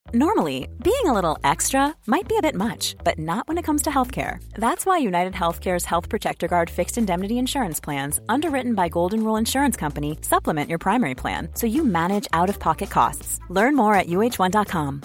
Normally, being a little extra might be a bit much, but not when it comes to healthcare. That's why United Healthcare's Health Protector Guard fixed indemnity insurance plans, underwritten by Golden Rule Insurance Company, supplement your primary plan so you manage out-of-pocket costs. Learn more at uh1.com.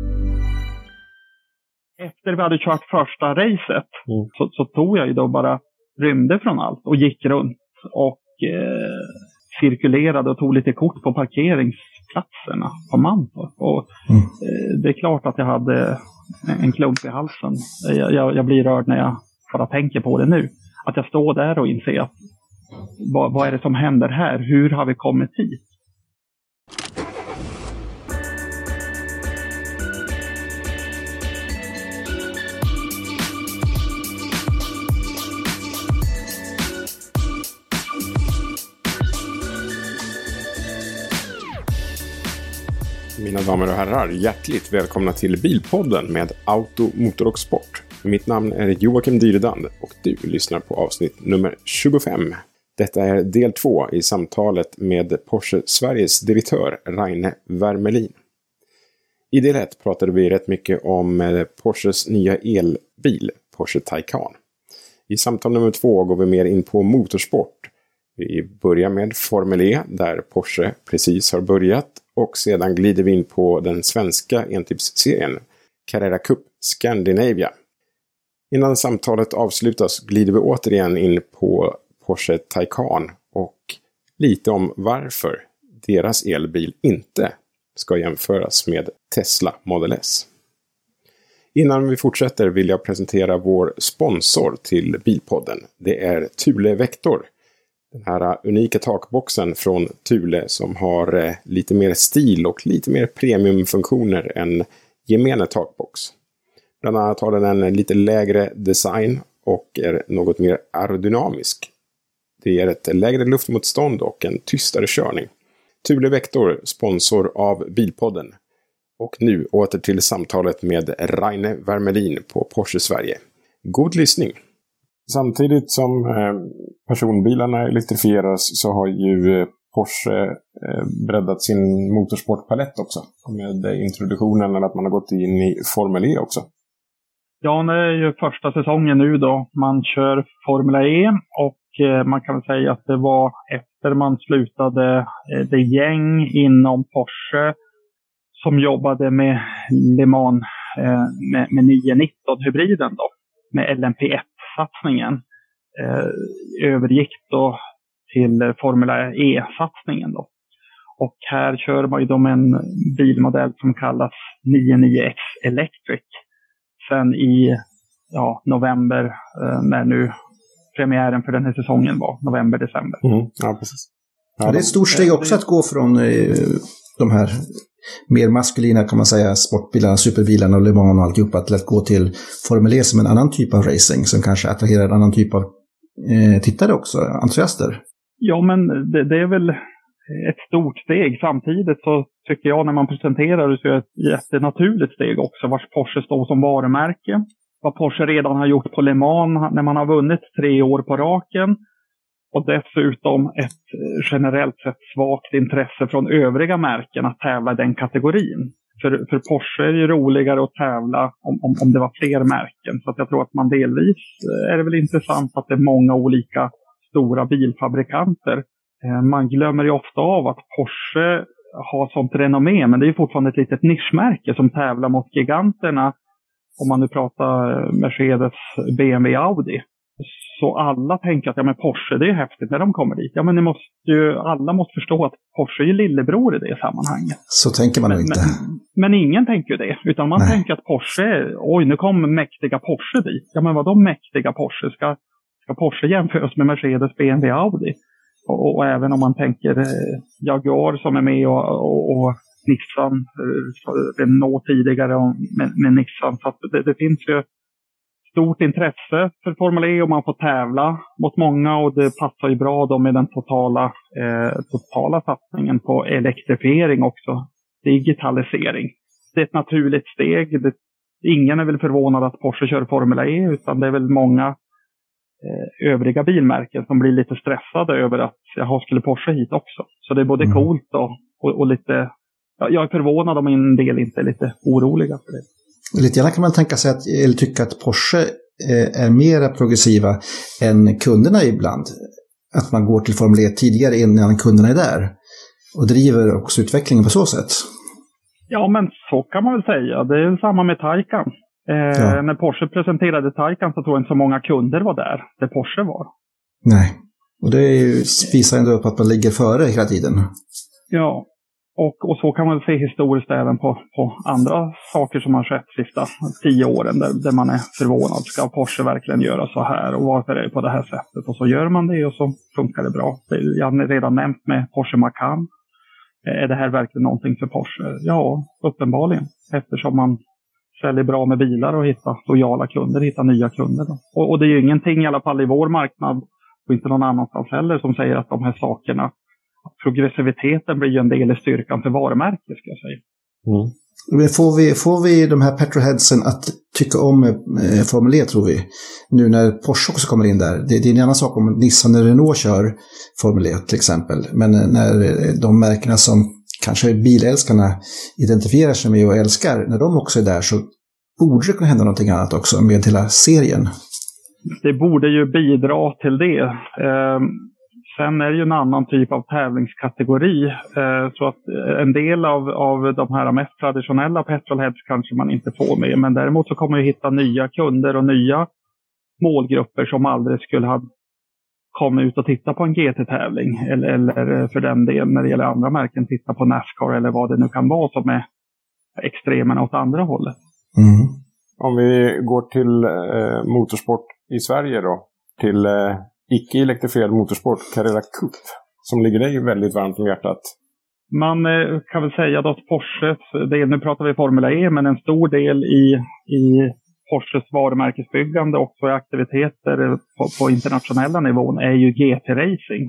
Efter vi hade kört första racet så tog jag ju då bara rymde från allt och gick runt och cirkulerade och tog lite kort på parkeringsplatserna på Mantorp. Och det är klart att jag hade en klump i halsen. Jag blir rörd när jag bara tänker på det nu. Att jag står där och inser att vad är det som händer här? Hur har vi kommit hit? Mina damer och herrar, hjärtligt välkomna till Bilpodden med Auto, Motor och Sport. Mitt namn är Joakim Dyredand och du lyssnar på avsnitt nummer 25. Detta är del 2 i samtalet med Porsche Sveriges direktör Raine Wermelin. I del 1 pratade vi rätt mycket om Porsches nya elbil, Porsche Taycan. I samtal nummer 2 går vi mer in på motorsport. Vi börjar med Formel E där Porsche precis har börjat. Och sedan glider vi in på den svenska entipsserien Carrera Cup Scandinavia. Innan samtalet avslutas glider vi återigen in på Porsche Taycan och lite om varför deras elbil inte ska jämföras med Tesla Model S. Innan vi fortsätter vill jag presentera vår sponsor till Bilpodden. Det är Thule Vector. Den här unika takboxen från Thule som har lite mer stil och lite mer premiumfunktioner än gemene takbox. Bland annat har den en lite lägre design och är något mer aerodynamisk. Det ger ett lägre luftmotstånd och en tystare körning. Thule Vector, sponsor av Bilpodden. Och nu åter till samtalet med Raine Wermelin på Porsche Sverige. God lyssning! Samtidigt som personbilarna elektrifieras så har ju Porsche breddat sin motorsportpalett också. Med introduktionen eller att man har gått in i Formel E också. Ja, det är ju första säsongen nu då. Man kör Formel E och man kan väl säga att det var efter man slutade det gäng inom Porsche som jobbade med Le Mans med 919-hybriden då. Med LMP1-satsningen övergick då till Formula E-satsningen då. Och här kör man ju då med en bilmodell som kallas 99X Electric. Sen i november när nu premiären för den här säsongen var, november-december. Ja, precis. Ja, det är ett stort steg också att gå från de här mer maskulina kan man säga sportbilarna, superbilarna och Le Mans och alltihopa till att gå till Formel E som en annan typ av racing som kanske attraherar en annan typ av tittare också, entusiaster. Ja, men det är väl ett stort steg. Samtidigt så tycker jag när man presenterar det så är det ett jättenaturligt steg också vars Porsche står som varumärke. Vad Porsche redan har gjort på Le Mans när man har vunnit 3 år på raken. Och dessutom ett generellt sett svagt intresse från övriga märken att tävla i den kategorin. För Porsche är det roligare att tävla om det var fler märken. Så att jag tror att man delvis är det väl intressant att det är många olika stora bilfabrikanter. Man glömmer ju ofta av att Porsche har sånt renommé, men det är ju fortfarande ett litet nischmärke som tävlar mot giganterna. Om man nu pratar Mercedes, BMW, Audi. Så alla tänker att men Porsche, det är häftigt när de kommer dit. Ja, men alla måste förstå att Porsche är ju lillebror i det sammanhanget. Så tänker man inte. Men ingen tänker ju det. Utan man tänker att Porsche, nu kommer mäktiga Porsche dit. Ja, men vad de mäktiga Porsche? Ska Porsche jämföras med Mercedes, BMW, Audi? Och även om man tänker Jaguar som är med och Nissan, Renault tidigare med Nissan. Så att det finns ju stort intresse för Formel E och man får tävla mot många och det passar ju bra då med den totala satsningen på elektrifiering också, digitalisering. Det är ett naturligt steg. Ingen är väl förvånad att Porsche kör Formel E utan det är väl många övriga bilmärken som blir lite stressade över att skulle Porsche hit också. Så det är både coolt och lite jag är förvånad om en del inte är lite oroliga för det. Lite grann kan man tänka sig eller tycka att Porsche är mer progressiva än kunderna ibland. Att man går till Formel 1 tidigare innan kunderna är där. Och driver också utvecklingen på så sätt. Ja, men så kan man väl säga. Det är samma med Taycan. När Porsche presenterade Taycan så tror jag inte så många kunder var där Porsche var. Nej, och det visar ändå på att man ligger före hela tiden. Ja, och så kan man se historiskt även på andra saker som har skett de sista 10 åren där man är förvånad. Ska Porsche verkligen göra så här och varför är det på det här sättet? Och så gör man det och så funkar det bra. Jag har redan nämnt med Porsche Macan. Är det här verkligen någonting för Porsche? Ja, uppenbarligen. Eftersom man säljer bra med bilar och hittar lojala kunder, hittar nya kunder. Och det är ju ingenting i alla fall i vår marknad och inte någon annanstans heller som säger att de här sakerna, progressiviteten blir ju en del i styrkan för varumärket, ska jag säga. Mm. Men får vi de här petrolheadsen att tycka om Formel E, tror vi? Nu när Porsche också kommer in där. Det är en annan sak om Nissan och Renault kör Formel E till exempel. Men när de märkena som kanske bilälskarna identifierar sig med och älskar, när de också är där så borde det kunna hända någonting annat också med hela serien. Det borde ju bidra till det. Sen är det ju en annan typ av tävlingskategori. Så att en del av de här mest traditionella petrolheads kanske man inte får med. Men däremot så kommer vi hitta nya kunder och nya målgrupper som aldrig skulle ha kommit ut och titta på en GT-tävling. Eller för den delen när det gäller andra märken titta på NASCAR eller vad det nu kan vara som är extremerna åt andra hållet. Mm. Om vi går till motorsport i Sverige då. Till icke-elektrifierad motorsport, Carrera Cup, som ligger dig väldigt varmt om hjärtat. Man kan väl säga då att Porsche, nu pratar vi Formula E, men en stor del i Porsches varumärkesbyggande också i aktiviteter på internationella nivån är ju GT-racing.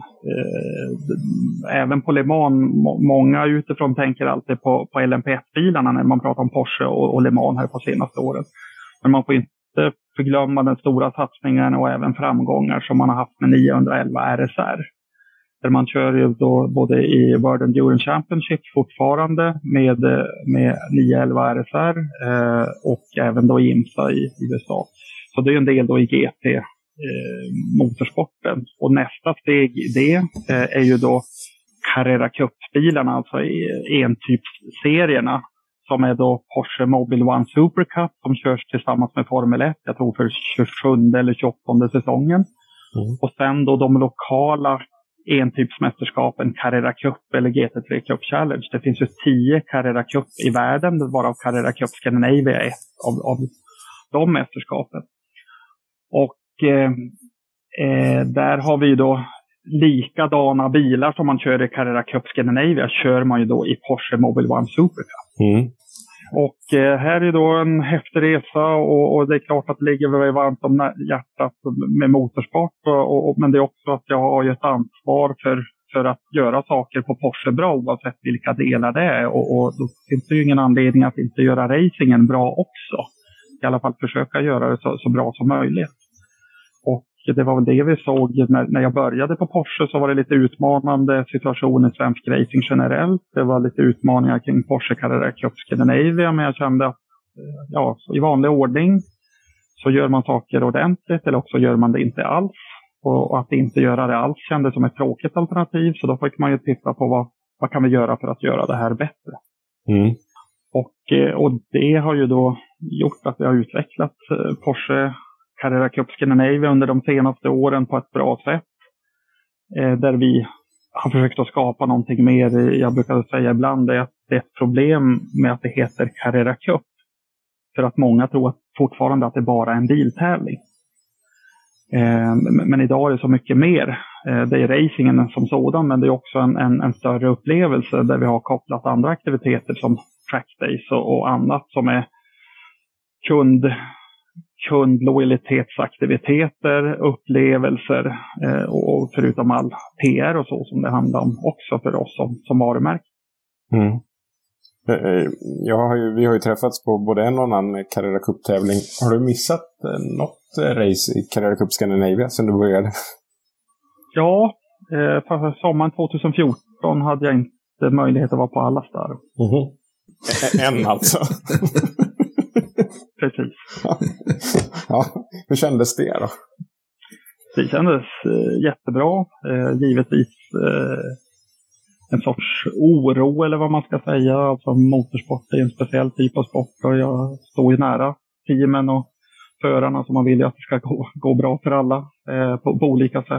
Även på Le Mans, många utifrån tänker alltid på LMP1-bilarna när man pratar om Porsche och Le Mans här på senaste åren. Men man får inte förglömma den stora satsningen och även framgångar som man har haft med 911 RSR. Där man kör ju då både i World Endurance Championship fortfarande med 911 RSR och även då i IMSA i USA. Så det är en del då i GT motorsporten. Och nästa steg i det är ju då Carrera Cup-bilarna, alltså entypsserierna. Som är då Porsche Mobile One Super Cup som körs tillsammans med Formel 1. Jag tror för 27 eller 28 säsongen. Mm. Och sen då de lokala entypsmästerskapen Carrera Cup eller GT3 Cup Challenge. Det finns ju 10 Carrera Cup i världen, varav Carrera Cup Scandinavia är ett av de mästerskapen. Och där har vi då likadana bilar som man kör i Carrera Cup Scandinavia kör man ju då i Porsche Mobile One Super Cup. Mm. Och här är då en häftig resa och det är klart att det ligger väldigt varmt om hjärtat med motorsport. Men det är också att jag har ju ett ansvar för att göra saker på Porsche bra oavsett vilka delar det är. Och då finns det ju ingen anledning att inte göra racingen bra också. I alla fall försöka göra det så bra som möjligt. Och det var väl det vi såg när jag började på Porsche, så var det lite utmanande situation i svensk racing generellt. Det var lite utmaningar kring Porsche Carrera Cup Scandinavia, men jag kände att i vanlig ordning så gör man saker ordentligt eller också gör man det inte alls. Och att inte göra det alls kändes som ett tråkigt alternativ, så då fick man ju titta på vad kan vi göra för att göra det här bättre. Mm. Och det har ju då gjort att vi har utvecklat Porsche Carrera Cup Scandinavia under de senaste åren på ett bra sätt. Där vi har försökt att skapa någonting mer. Jag brukar säga ibland att det är ett problem med att det heter Carrera Cup. För att många tror fortfarande att det bara är en biltävling. Men idag är det så mycket mer. Det är racingen som sådan, men det är också en större upplevelse där vi har kopplat andra aktiviteter som trackdays och annat som är kundlojalitetsaktiviteter, upplevelser och förutom all PR och så som det handlar om också för oss som varumärke. Mm. Vi har ju träffats på både en och annan Carrera Cup-tävling. Har du missat något race i Carrera Cup Scandinavia sen du började? Ja, för sommaren 2014 hade jag inte haft möjlighet att vara på alla ställen. En alltså. Precis. Ja, hur kändes det då? Det kändes jättebra. Givetvis en sorts oro eller vad man ska säga. Alltså motorsport är en speciell typ av sport och jag står ju nära teamen och förarna som man vill att det ska gå bra för alla på olika sätt.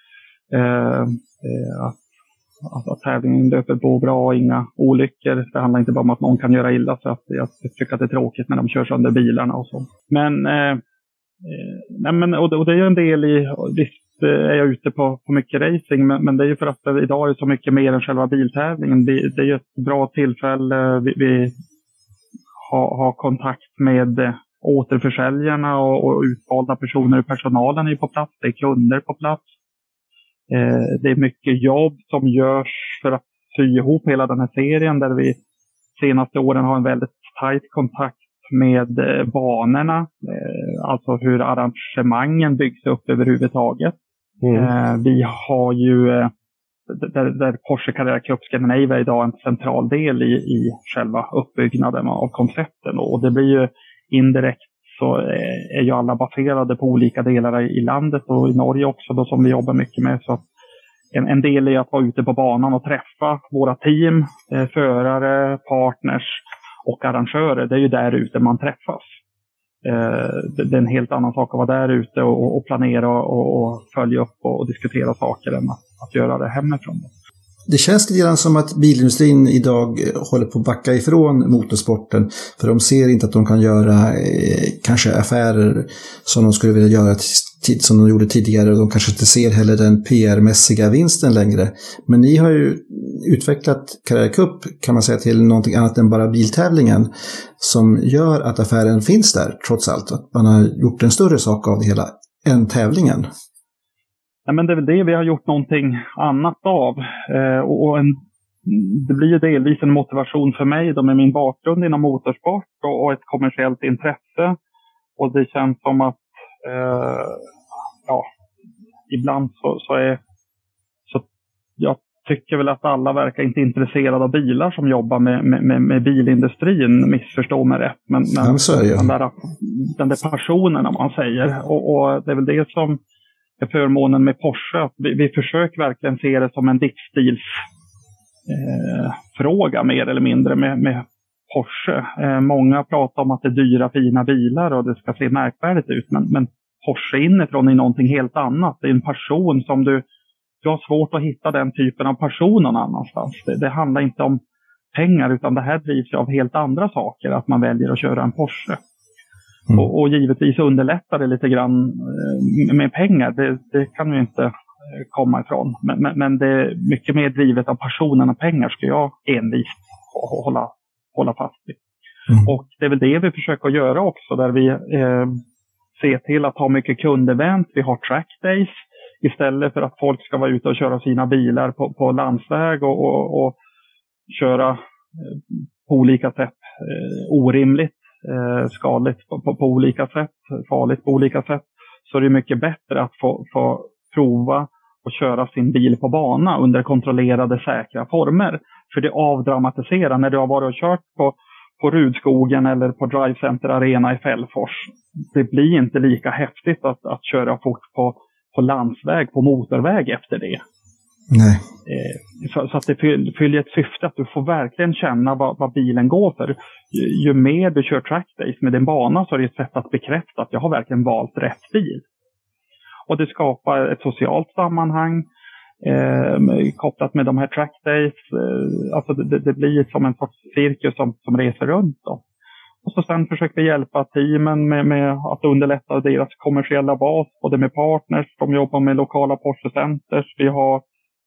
Att tävlingen löper på bra och inga olyckor. Det handlar inte bara om att någon kan göra illa, så att jag tycker att det är tråkigt när de kör sönder bilarna och så. Och det är ju en del i, visst är jag ute på mycket racing, men det är ju för att det idag är så mycket mer än själva biltävlingen. Det är ju ett bra tillfälle. Vi har kontakt med återförsäljarna och utvalda personer i personalen är på plats. Det är kunder på plats. Det är mycket jobb som görs för att sy ihop hela den här serien, där vi senaste åren har en väldigt tajt kontakt med banorna, alltså hur arrangemangen byggs upp överhuvudtaget. Vi har ju där Porsche Carrera Cup Scandinavia idag en central del i själva uppbyggnaden av koncepten, och det blir ju indirekt så är ju alla baserade på olika delar i landet och i Norge också då, som vi jobbar mycket med. Så en del är att vara ute på banan och träffa våra team, förare, partners och arrangörer. Det är ju där ute man träffas. Det är en helt annan sak att vara där ute och planera och följa upp och diskutera saker än att göra det hemifrån. Det känns lite grann som att bilindustrin idag håller på att backa ifrån motorsporten, för de ser inte att de kan göra kanske affärer som de skulle vilja göra som de gjorde tidigare, och de kanske inte ser heller den PR-mässiga vinsten längre. Men ni har ju utvecklat Carrera Cup, kan man säga, till någonting annat än bara biltävlingen, som gör att affären finns där trots allt. Att man har gjort en större sak av det hela än tävlingen. Ja, men det är väl det vi har gjort någonting annat av. Det blir ju delvis en motivation för mig då, med min bakgrund inom motorsport och ett kommersiellt intresse. Och det känns som att ibland så jag tycker väl att alla verkar inte intresserade av bilar som jobbar med bilindustrin, missförstå mig rätt. Men den där passionen, om man säger. Och det är väl det som är förmånen med Porsche, att vi försöker verkligen se det som en livsstilsfråga mer eller mindre med Porsche. Många pratar om att det är dyra fina bilar och det ska se märkvärdigt ut, men Porsche inifrån är någonting helt annat. Det är en passion som du har svårt att hitta den typen av passion någon annanstans. Det handlar inte om pengar, utan det här drivs av helt andra saker, att man väljer att köra en Porsche. Och givetvis underlättar det lite grann med pengar. Det kan vi inte komma ifrån. Men det är mycket mer drivet av passionen och pengar, ska jag envist hålla fast vid. Och det är väl det vi försöker göra också, där vi ser till att ha mycket kundevent. Vi har track days istället för att folk ska vara ute och köra sina bilar på landsväg och köra på olika sätt orimligt. Skadligt på olika sätt, farligt på olika sätt, så är det mycket bättre att få prova och köra sin bil på bana under kontrollerade, säkra former. För det avdramatiserar när du har varit och kört på Rudskogen eller på Drive Center Arena i Fällfors. Det blir inte lika häftigt att köra fort på landsväg, på motorväg efter det. Nej. Så att det fyller ett syfte att du får verkligen känna vad bilen går för. Ju mer du kör track days med din bana, så är det ett sätt att bekräfta att jag har verkligen valt rätt bil. Och det skapar ett socialt sammanhang kopplat med de här track days. Alltså det blir som en sorts cirkus som reser runt då. Och så sen försöker vi hjälpa teamen med att underlätta deras kommersiella bas, både med partners, de jobbar med lokala Porsche Centers. Vi har,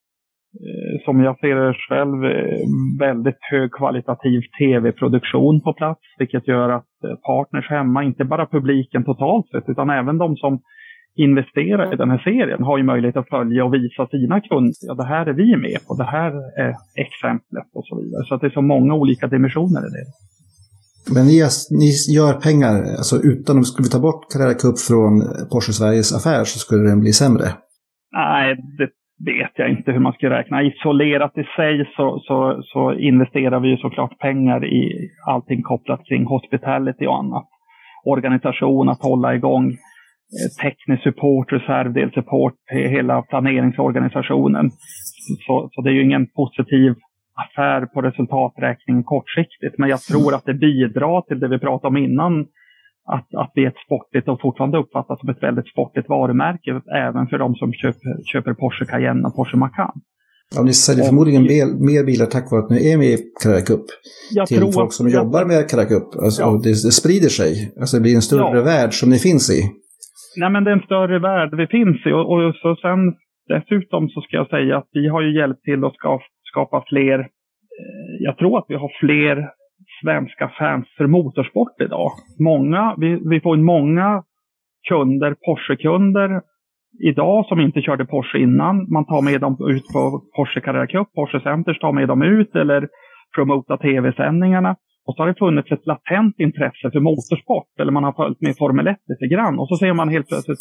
som jag ser det själv, väldigt högkvalitativ tv-produktion på plats, vilket gör att partners hemma, inte bara publiken totalt sett, utan även de som investerar i den här serien har ju möjlighet att följa och visa sina kunder. Ja, det här är vi med på, det här är exemplet och så vidare. Så att det är så många olika dimensioner i det. Men ni gör pengar, alltså utan om vi skulle ta bort Carrera Cup från Porsche Sveriges affär, så skulle den bli sämre? Nej, vet jag inte hur man ska räkna. Isolerat i sig så investerar vi ju såklart pengar i allting kopplat kring hospitality och annat. Organisation, att hålla igång teknisk support, reservdelsupport, hela planeringsorganisationen. Så det är ju ingen positiv affär på resultaträkningen kortsiktigt. Men jag tror att det bidrar till det vi pratade om innan. Att vi är ett sportigt och fortfarande uppfattas som ett väldigt sportigt varumärke. Även för de som köper Porsche Cayenne och Porsche Macan. Ja, ni säljer förmodligen mer bilar tack vare att ni är med i Carrera Cup. Till folk som jobbar med Carrera Cup. Alltså, ja. det sprider sig. Alltså det blir en större värld som ni finns i. Nej, men det är en större värld vi finns i. Och så sen dessutom så ska jag säga att vi har ju hjälpt till att skapa fler. Jag tror att vi har fler svenska fans för motorsport idag. Vi får in många kunder, Porsche-kunder idag som inte körde Porsche innan. Man tar med dem ut på Porsche Carrera Cup, Porsche Centers tar med dem ut eller promota tv-sändningarna. Och så har det funnits ett latent intresse för motorsport. Eller man har följt med Formel 1 lite grann. Och så ser man helt plötsligt,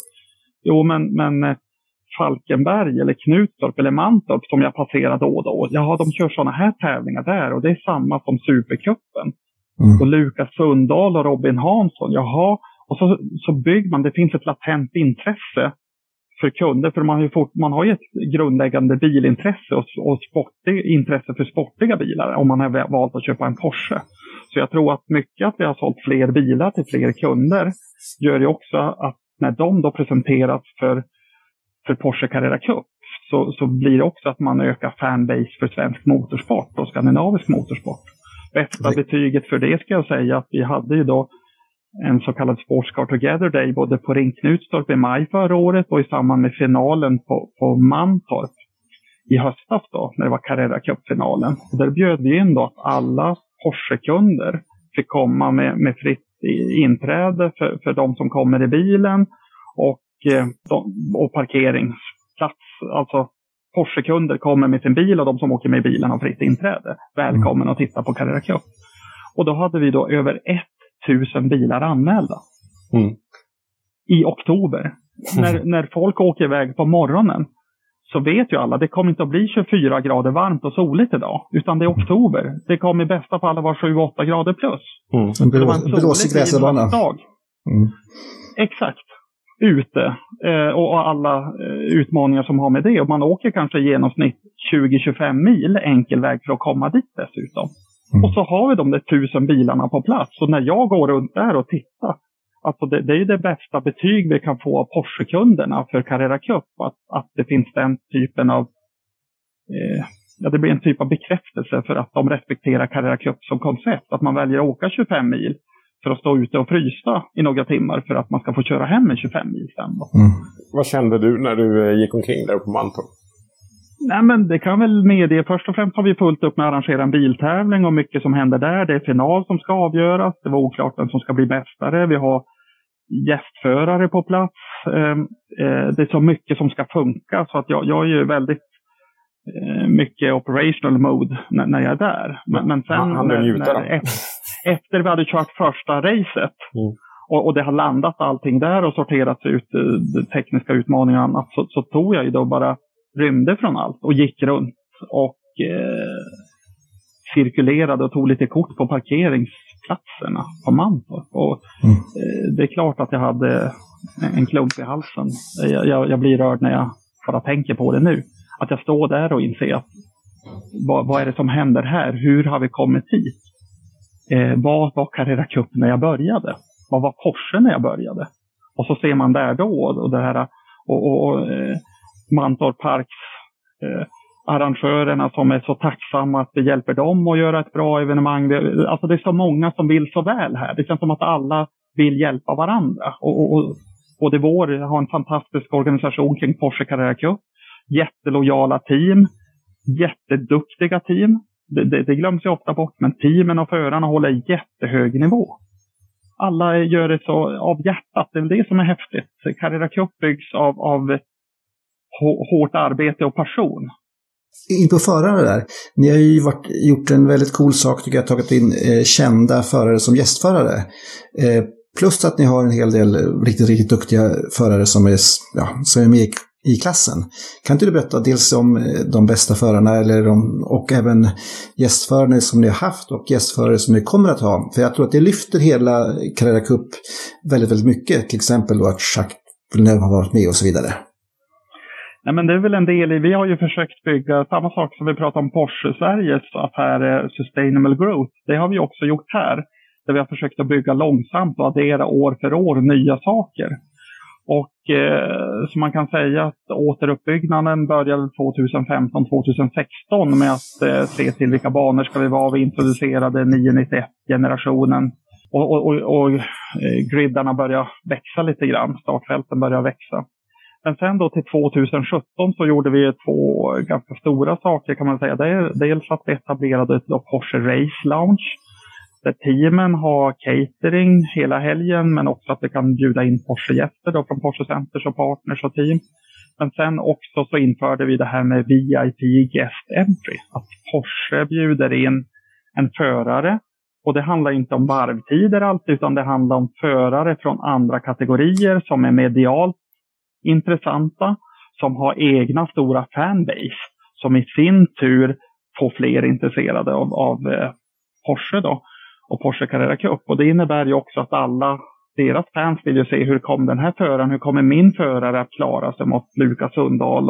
men Falkenberg eller Knutstorp eller Mantorp som jag passerar då och då. Jaha, de kör sådana här tävlingar där. Och det är samma som Supercupen. Och Lukas Sundahl och Robin Hansson. Jaha, och så bygger man. Det finns ett latent intresse för kunder. För man har ju ett grundläggande bilintresse och intresse för sportiga bilar. Om man har valt att köpa en Porsche. Så jag tror att mycket att vi har sålt fler bilar till fler kunder gör ju också att när de då presenteras för Porsche Carrera Cup så blir det också att man ökar fanbase för svensk motorsport och skandinavisk motorsport. Bästa betyget för det ska jag säga att vi hade ju då en så kallad Sports Car Together Day både på Ring Knutstorp i maj förra året och i samband med finalen på Mantorp i höstas då när det var Carrera Cup-finalen. Och där bjöd vi in då att alla Porsche-kunder fick komma med fritt inträde för de som kommer i bilen och parkeringsplats. Alltså Porsche-kunder kommer med sin bil och de som åker med bilen har fritt inträde. Välkommen att titta på Carrera Cup. Och då hade vi då över 1000 bilar anmälda. I oktober. När folk åker iväg på morgonen så vet ju alla, det kommer inte att bli 24 grader varmt och soligt idag. Utan det är oktober. Det kommer i bästa fall att vara 7-8 grader plus. En blåsig gräsbana. Exakt. Ute. Och alla utmaningar som har med det. Och man åker kanske i genomsnitt 20-25 mil enkel väg för att komma dit dessutom. Och så har vi de där 1000 bilarna på plats. Och när jag går runt där och tittar. Alltså det är ju det bästa betyg vi kan få av Porsche-kunderna för Carrera Cup. Att det finns den typen av... det blir en typ av bekräftelse för att de respekterar Carrera Cup som koncept. Att man väljer att åka 25 mil för att stå ute och frysa i några timmar för att man ska få köra hem i 25 mil sen. Vad kände du när du gick omkring där på Mantorp? Nej, men det kan väl medge. Först och främst har vi fullt upp med att arrangera en biltävling och mycket som händer där. Det är final som ska avgöras. Det var oklart vem som ska bli mästare. Vi har gästförare på plats. Det är så mycket som ska funka så att jag är ju väldigt mycket operational mode när jag är där. Men sen efter vi hade kört första racet och det har landat allting där och sorterats ut tekniska utmaningar och annat så tog jag ju då bara rymde från allt och gick runt och cirkulerade och tog lite kort på parkeringsplatserna på Mantorp. Och det är klart att jag hade en klump i halsen. Jag blir rörd när jag bara tänker på det nu. Att jag står där och inser att vad är det som händer här? Hur har vi kommit hit? Vad var Carrera Cup när jag började? Vad var Porsche när jag började? Och så ser man där då och det här och Mantorp Parks arrangörerna som är så tacksamma att vi hjälper dem att göra ett bra evenemang. Alltså det är så många som vill så väl här. Det känns som att alla vill hjälpa varandra. Och det har en fantastisk organisation kring Porsche Carrera Cup. Jättelojala team. Jätteduktiga team. Det glöms ju ofta bort, men teamen och förarna håller jättehög nivå. Alla gör det så av hjärtat. Det är det som är häftigt. Carrera Cup byggs av hårt arbete och passion. In på förare där. Ni har ju gjort en väldigt cool sak tycker jag. Tagit in kända förare som gästförare. Plus att ni har en hel del riktigt, riktigt duktiga förare som är med i i klassen. Kan inte du berätta dels om de bästa förarna och även gästförare som ni har haft och gästförare som ni kommer att ha? För jag tror att det lyfter hela Carrera Cup väldigt, väldigt mycket. Till exempel då att Jacques Villeneuve har varit med och så vidare. Nej, men det är väl en del i, vi har ju försökt bygga samma sak som vi pratar om Porsche Sveriges affär Sustainable Growth. Det har vi också gjort här. Där vi har försökt att bygga långsamt och addera år för år nya saker. Och så man kan säga att återuppbyggnaden började 2015-2016 med att se till vilka banor ska vi vara. Vi introducerade 991-generationen och griddarna började växa lite grann. Startfälten började växa. Men sen då till 2017 så gjorde vi 2 ganska stora saker kan man säga. Dels att vi etablerade ett Porsche Race Lounge. Där teamen har catering hela helgen, men också att vi kan bjuda in Porsche-gäster då från Porsche Centers och partners och team. Men sen också så införde vi det här med VIP Guest Entry. Att Porsche bjuder in en förare. Och det handlar inte om varvtider alltid, utan det handlar om förare från andra kategorier som är medialt intressanta. Som har egna stora fanbase. Som i sin tur får fler intresserade av Porsche då. Och Porsche Carrera Cup. Och det innebär ju också att alla deras fans vill ju se hur kom den här föraren, hur kommer min förare att klara sig mot Lukas Sundahl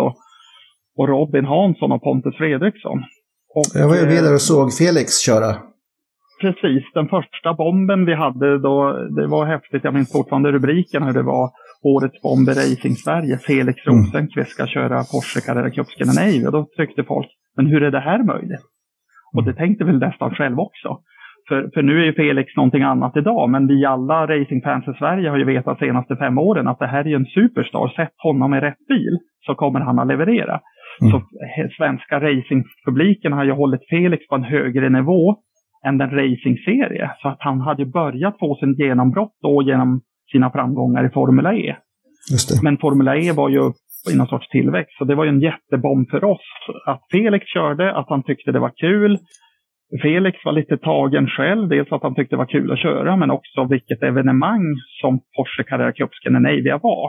och Robin Hansson och Pontus Fredriksson. Och, jag var ju med där och såg Felix köra. Precis, den första bomben vi hade då, det var häftigt, jag minns fortfarande rubriken hur det var årets bomb i Racing Sverige, Felix Rosenqvist ska köra Porsche Carrera Cup Scandinavia. Och då tyckte folk, men hur är det här möjligt? Och det tänkte väl nästan själv också. För nu är ju Felix någonting annat idag. Men vi alla racingfans i Sverige har ju vetat de senaste 5 åren att det här är en superstar. Sätt honom i rätt bil så kommer han att leverera. Så svenska racingpubliken har ju hållit Felix på en högre nivå än den racingserie. Så att han hade ju börjat få sin genombrott då genom sina framgångar i Formula E. Just det. Men Formula E var ju i någon sorts tillväxt. Så det var ju en jättebomb för oss. Att Felix körde, att han tyckte det var kul. Felix var lite tagen själv, dels att han tyckte det var kul att köra, men också vilket evenemang som Porsche Carrera Cup Scandinavia var.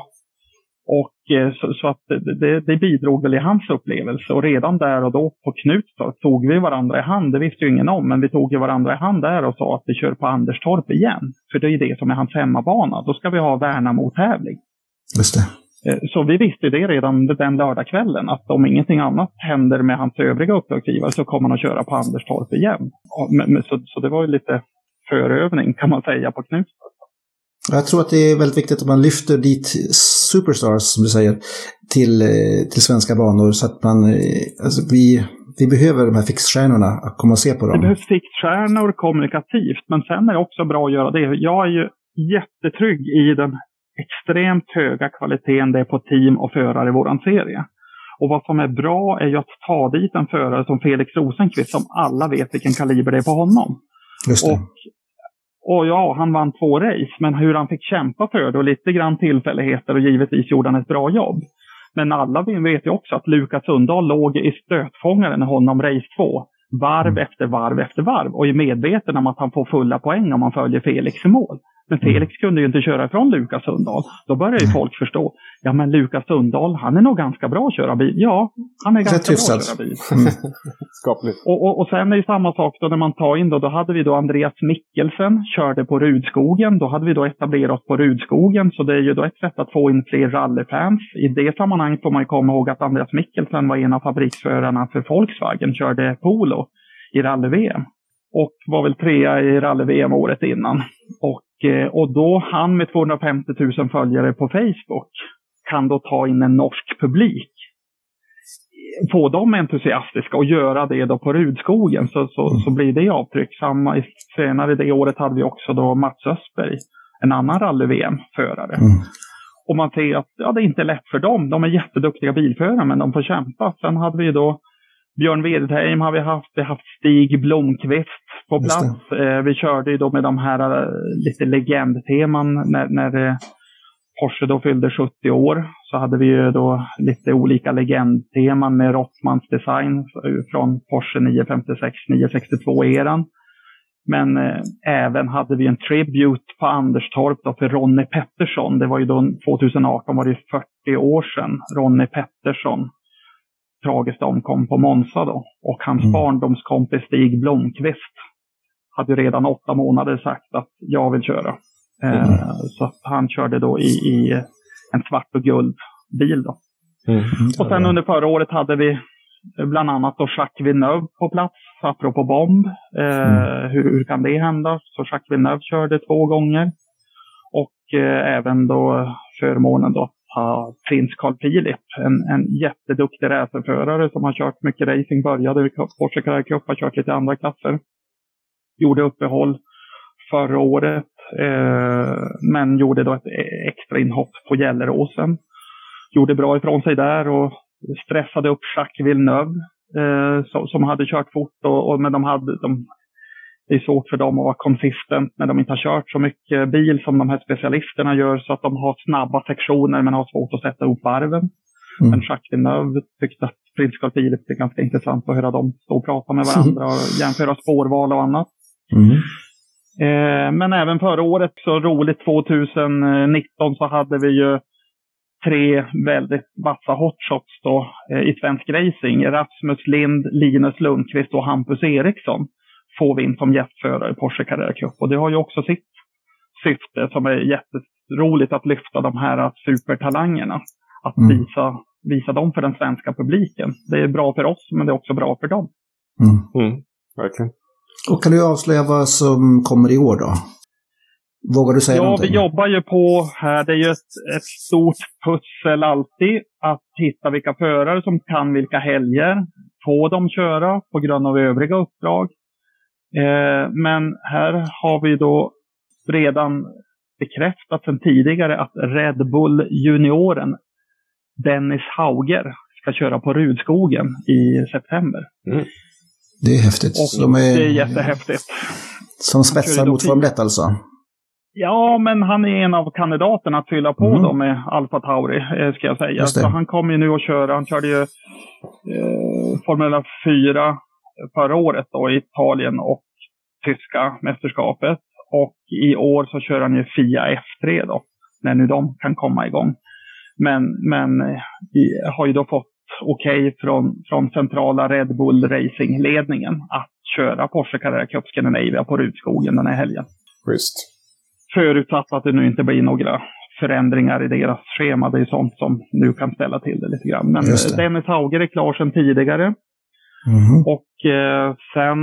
Och så att det bidrog väl i hans upplevelse. Och redan där och då på Knutstorp tog vi varandra i hand, det visste ju ingen om, men vi tog ju varandra i hand där och sa att vi kör på Anderstorp igen. För det är det som är hans hemmabana, då ska vi ha Värnamo-tävling. Just det. Så vi visste det redan den lördagskvällen att om ingenting annat händer med hans övriga uppdragsgivare så kommer han att köra på Anderstorp igen. Så det var ju lite förövning kan man säga på Knutstorp. Jag tror att det är väldigt viktigt att man lyfter dit superstars som du säger till svenska banor så att man alltså vi behöver de här fixstjärnorna att komma och se på dem. Det behövs fixstjärnor kommunikativt, men sen är det också bra att göra det. Jag är ju jättetrygg i den extremt höga kvaliteten det är på team och förare i våran serie. Och vad som är bra är ju att ta dit en förare som Felix Rosenqvist som alla vet vilken kaliber det är på honom. Just det. Och ja, han vann 2 race, men hur han fick kämpa för det och lite grann tillfälligheter och givetvis gjorde han ett bra jobb. Men alla vet ju också att Lukas Sundahl låg i stötfångaren honom race 2. Varv efter varv efter varv och är medveten om att han får fulla poäng om han följer Felix i mål. Men Felix kunde ju inte köra ifrån Lukas Sundahl. Då börjar ju folk förstå. Ja, men Lukas Sundahl, han är nog ganska bra att köra bil. Ja, han är ganska bra att köra bil. Skapligt. Och sen är det samma sak då när man tar in då hade vi då Andreas Mikkelsen körde på Rudskogen. Då hade vi då etablerat oss på Rudskogen. Så det är ju då ett sätt att få in fler rallyfans. I det sammanhanget får man ju komma ihåg att Andreas Mikkelsen var en av fabriksförarna för Volkswagen. Körde Polo i rally-VM. Och var väl 3 i rally-VM året innan. Och då han med 250 000 följare på Facebook kan då ta in en norsk publik. Få dem entusiastiska och göra det då på Rudskogen så blir det avtryck. Senare det året hade vi också då Mats Östberg, en annan rally-VM-förare. Och man ser att det är inte lätt för dem. De är jätteduktiga bilförare men de får kämpa. Sen hade vi då Björn Wedheim har vi haft Stig Blomqvist på plats. Vi körde ju då med de här lite legendteman när Porsche då fyllde 70 år. Så hade vi ju då lite olika legendteman med Rottmans design från Porsche 956, 962-eran. Men även hade vi en tribute på Anderstorp då för Ronnie Pettersson. Det var ju då 2018, var det 40 år sedan Ronnie Pettersson tragiskt omkom på Monza då. Och hans barndomskompis Stig Blomqvist hade ju redan 8 månader sagt att jag vill köra. Så att han körde då i en svart och guld bil då. Och sen under förra året hade vi bland annat då Jacques Villeneuve på plats, apropå bomb. Hur kan det hända? Så Jacques Villeneuve körde 2 gånger. Och även då förmånen då prins Carl Philip, en jätteduktig racerförare som har kört mycket racing, började i Porsche Carrera Cup, har kört lite andra klasser. Gjorde uppehåll förra året, men gjorde då ett extra inhopp på Gelleråsen. Gjorde bra ifrån sig där och stressade upp Jacques Villeneuve som hade kört fort. Men det är svårt för dem att vara konsistent när de inte har kört så mycket bil som de här specialisterna gör, så att de har snabba sektioner men har svårt att sätta ihop varven. Men Jacques Villeneuve tyckte att prins Carl Philip är ganska intressant att höra dem stå och prata med varandra och jämföra spårval och annat. Men även förra året, så roligt 2019, så hade vi ju 3 väldigt vassa hotshots då i svensk racing. Rasmus Lind, Linus Lundqvist och Hampus Eriksson får vi in som gästförare i Porsche Carrera Cup. Och det har ju också sitt syfte som är jätteroligt, att lyfta de här supertalangerna. Att visa dem för den svenska publiken. Det är bra för oss, men det är också bra för dem. Verkligen. Och kan du avslöja vad som kommer i år då? Vågar du säga någonting? Vi jobbar ju på här. Det är ju ett stort pussel alltid att hitta vilka förare som kan vilka helger. Få dem köra på grund av övriga uppdrag. Men här har vi då redan bekräftat sedan tidigare att Red Bull junioren Dennis Hauger ska köra på Rudskogen i september. Det är häftigt. Och det är jättehäftigt. Som spetsar mot Formel 1 alltså? Ja, men han är en av kandidaterna att fylla på då med Alfa Tauri, ska jag säga. Så han kommer ju nu att köra. Han körde ju Formel 4 förra året då i Italien och tyska mästerskapet. Och i år så kör han ju FIA F3 då, när nu de kan komma igång. Men har ju då fått okej från centrala Red Bull Racing-ledningen att köra Porsche Carrera Cup Scandinavia på Rudskogen den här helgen. Just. Förutsatt att det nu inte blir några förändringar i deras schema. Det är sånt som nu kan ställa till det lite grann. Men Dennis Hauger är klar sedan tidigare. Och sen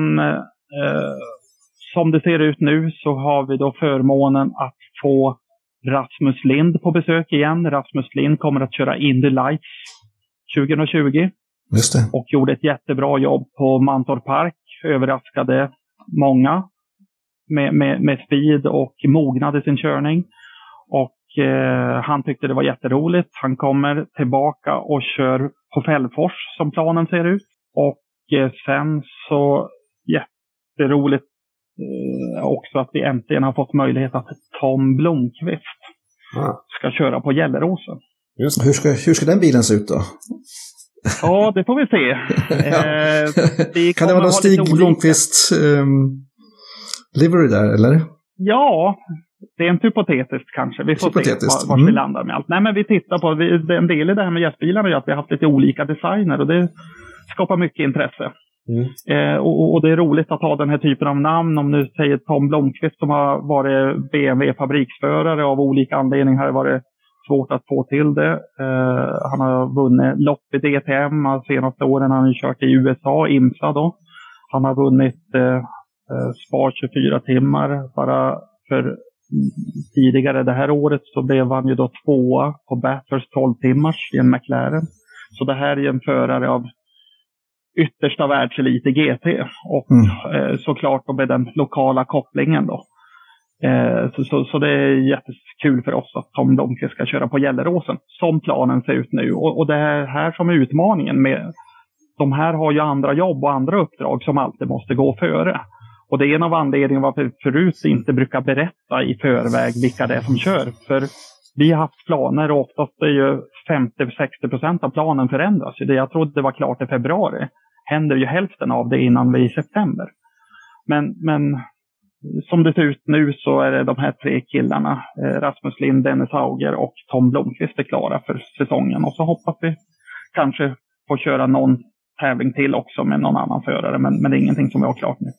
som det ser ut nu så har vi då förmånen att få Rasmus Lind på besök igen. Rasmus Lind kommer att köra Indy Lights 2020. Just det. Och gjorde ett jättebra jobb på Mantorp Park. Överraskade många med speed och mognade sin körning. Och han tyckte det var jätteroligt. Han kommer tillbaka och kör på Fällfors som planen ser ut. Och sen så jätteroligt också att vi äntligen har fått möjlighet att Tom Blomqvist ska köra på Gelleråsen. Just. Hur ska den bilen se ut då? Ja, det får vi se. Kan det vara någon Stig Blomqvist livery där, eller? Ja, det är inte hypotetiskt kanske. Vi får se var vi landar med allt. Nej, men vi tittar på, en del i det här med gästbilarna är att vi har haft lite olika designer och det skapar mycket intresse. Och det är roligt att ha den här typen av namn. Om nu säger Tom Blomqvist som har varit BMW-fabriksförare av olika anledningar har det varit svårt att få till det. Han har vunnit lopp i DTM de senaste åren. Han har kört i USA, IMSA då. Han har vunnit Spar 24 timmar. Bara för tidigare det här året så blev han ju då 2 på Bathurst 12 timmars i en McLaren. Så det här är en förare av yttersta världselit i GT. Och såklart då med den lokala kopplingen då. Så det är jättekul för oss att Tom Blomqvist ska köra på Gelleråsen som planen ser ut nu. Och det är här som är utmaningen med de här har ju andra jobb och andra uppdrag som alltid måste gå före. Och det är en av anledningarna varför vi förut inte brukar berätta i förväg vilka det är som kör. För vi har haft planer och oftast är ju 50-60% av planen förändras. Jag trodde det var klart i februari. Händer ju hälften av det innan vi är i september. Men som det ser ut nu så är det de här 3 killarna, Rasmus Lind, Dennis Hauger och Tom Blomqvist är klara för säsongen. Och så hoppas vi kanske få köra någon tävling till också med någon annan förare, men det är ingenting som vi har klart nu.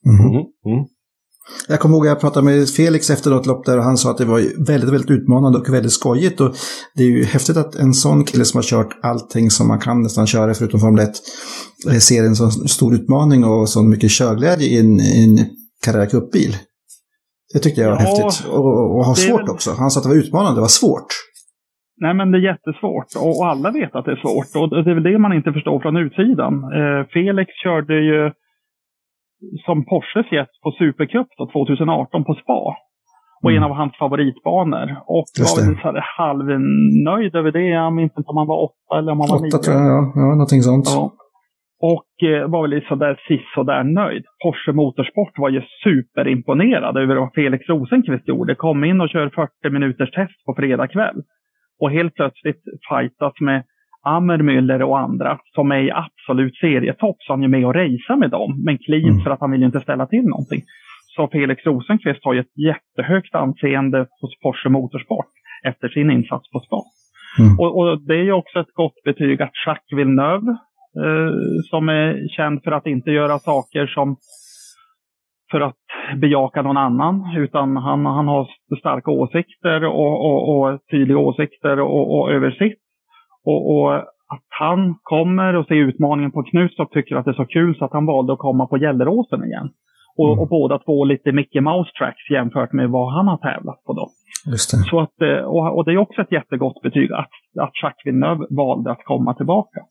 Jag kommer ihåg att jag pratade med Felix efter något lopp där och han sa att det var väldigt, väldigt utmanande och väldigt skojigt. Och det är ju häftigt att en sån kille som har kört allting som man kan nästan köra förutom Formel 1 ser en så stor utmaning och så mycket körglädje i en karriärcupbil. Det tyckte jag var häftigt. Och ha svårt också. Han sa att det var utmanande, det var svårt. Nej, men det är jättesvårt. Och alla vet att det är svårt. Och det är väl det man inte förstår från utsidan. Felix körde ju som Porsches gäst på Supercup 2018 på Spa. Och en av hans favoritbanor. Och var väl så halvnöjd över det. Jag minns inte om han var 8 eller om han var 9. 8 tror jag, ja. Någonting sånt. Ja. Och var väl så där nöjd. Porsche Motorsport var ju superimponerad över vad Felix Rosenqvist gjorde. Kom in och kör 40 minuters test på fredag kväll. Och helt plötsligt fightas med Ammer Müller och andra som är i absolut serietopp, så han är med och racea med dem. Men clean för att han vill inte ställa till någonting. Så Felix Rosenqvist har ju ett jättehögt anseende hos Porsche Motorsport efter sin insats på Spa. Och det är ju också ett gott betyg att Jacques Villeneuve, som är känd för att inte göra saker som för att bejaka någon annan, utan han har starka åsikter och tydliga åsikter och översikt. Och att han kommer och ser utmaningen på Knutstorp, tycker att det är så kul så att han valde att komma på Gelleråsen igen. Och båda två lite Mickey Mouse tracks jämfört med vad han har tävlat på då. Just det. Så att, och det är också ett jättegott betyg att Jacques Villeneuve valde att komma tillbaka.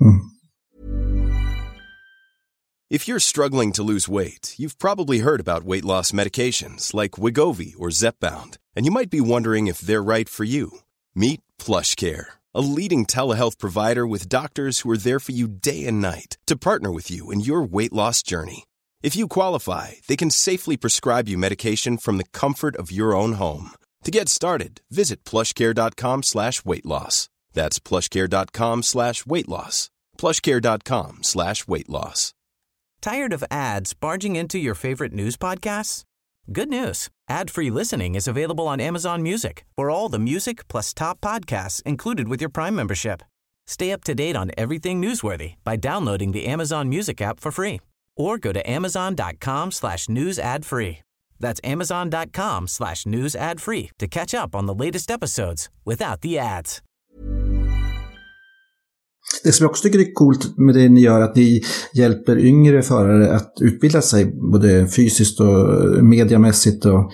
If you're struggling to lose weight, you've probably heard about weight loss medications like Wegovy or Zepbound, and you might be wondering if they're right for you. Meet PlushCare, a leading telehealth provider with doctors who are there for you day and night to partner with you in your weight loss journey. If you qualify, they can safely prescribe you medication from the comfort of your own home. To get started, visit plushcare.com/weightloss. That's plushcare.com/weightloss. plushcare.com/weightloss. Tired of ads barging into your favorite news podcasts? Good news. Ad-free listening is available on Amazon Music for all the music plus top podcasts included with your Prime membership. Stay up to date on everything newsworthy by downloading the Amazon Music app for free or go to amazon.com/news ad free. That's amazon.com/news ad free to catch up on the latest episodes without the ads. Det som jag också tycker är coolt med det ni gör, att ni hjälper yngre förare att utbilda sig både fysiskt och mediamässigt och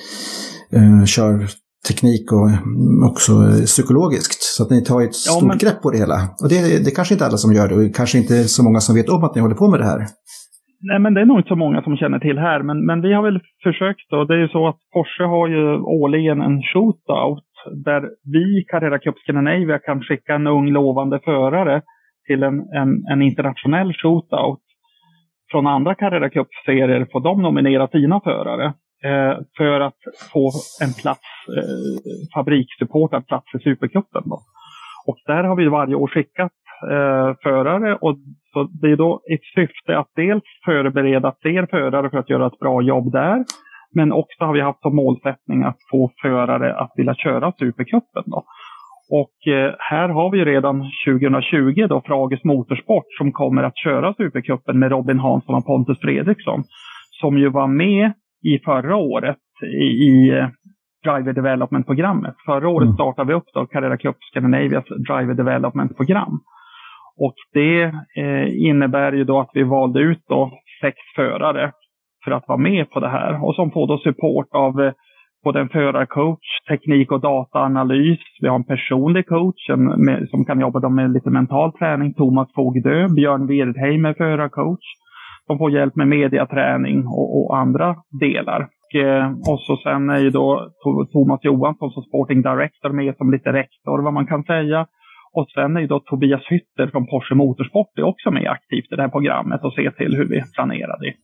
kör teknik och också psykologiskt. Så att ni tar ett stort grepp på det hela. Och det kanske inte alla som gör det, och kanske inte så många som vet om att ni håller på med det här. Nej, men det är nog inte så många som känner till här. Men vi har väl försökt då. Det är ju så att Porsche har ju årligen en shootout där vi, Carrera Cup Scandinavia, kan skicka en ung lovande förare till en internationell shootout från andra Carrera Cup-serier, får de nominera sina förare för att få en plats, fabrikssupportad plats i Supercupen då. Och där har vi varje år skickat förare, och så det är då ett syfte att dels förbereda fler förare för att göra ett bra jobb där, men också har vi haft som målsättning att få förare att vilja köra Supercupen då. Och här har vi redan 2020 då Frages Motorsport som kommer att köra Supercupen med Robin Hansson och Pontus Fredriksson, som ju var med i förra året i Driver Development-programmet. Förra året startade vi upp då Carrera Cup Scandinavias Driver Development-program. Och det innebär ju då att vi valde ut då 6 förare för att vara med på det här. Och som får då support av både en förarcoach, teknik- och dataanalys. Vi har en personlig coach som kan jobba med lite mental träning. Thomas Fogdö, Björn Wirdheim är förarcoach. De får hjälp med mediaträning och andra delar. Och så sen är ju då Thomas Johansson som sporting director med som lite rektor, vad man kan säga. Och sen är ju då Tobias Hytter från Porsche Motorsport är också med aktivt i det här programmet och ser till hur vi planerar det.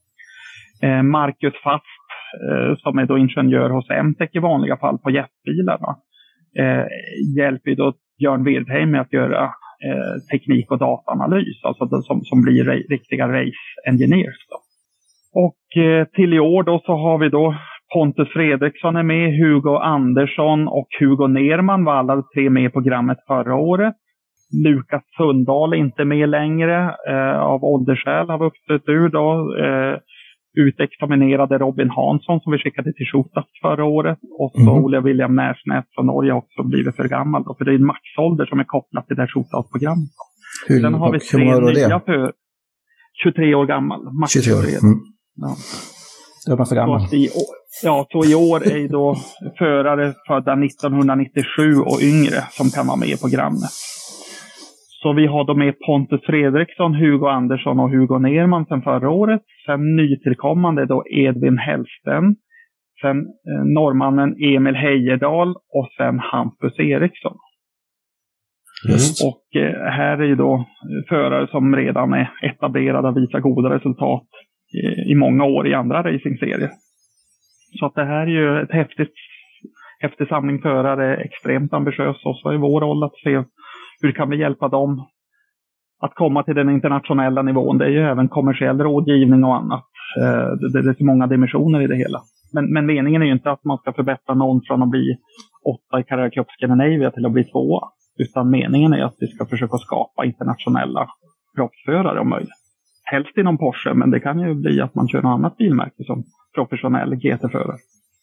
Marcus Fast som är då ingenjör hos MTech i vanliga fall på jetbilarna hjälper ju då Björn Wirdheim med att göra teknik- och dataanalys, alltså som blir riktiga race engineers då. Och till i år då så har vi då Pontus Fredriksson är med, Hugo Andersson och Hugo Nerman var alla tre med i programmet förra året. Lukas Sundahl är inte med längre av åldersskäl, har vuxit ur då. Utexaminerade Robin Hansson som vi skickade till Shootast förra året. Och så Ole William Närsnäs från Norge har också blivit för gammal då, för det är en maxålder som är kopplad till det här Shootast-programmet. Sen har vi tre nya för 23 år gammal. Max 23 år. Ja. Det var för gammal. Så i år är då förare födda 1997 och yngre som kan vara med i programmet. Så vi har då med Pontus Fredriksson, Hugo Andersson och Hugo Nerman sedan förra året. Sen nytillkommande då Edvin Hellsten. Sen norrmannen Emil Heierdal och sen Hampus Eriksson. Just. Och här är ju då förare som redan är etablerade och visar goda resultat i många år i andra racingserier. Så att det här är ju ett häftig samling förare, extremt ambitiös, och så är vår roll att se hur kan vi hjälpa dem att komma till den internationella nivån. Det är ju även kommersiell rådgivning och annat. Det är så många dimensioner i det hela. Men meningen är ju inte att man ska förbättra någon från att bli 8 i Carrera Cup Scandinavia till att bli 2. Utan meningen är att vi ska försöka skapa internationella proffsförare om möjligt. Helst inom Porsche, men det kan ju bli att man kör något annat bilmärke som professionell GT-förare.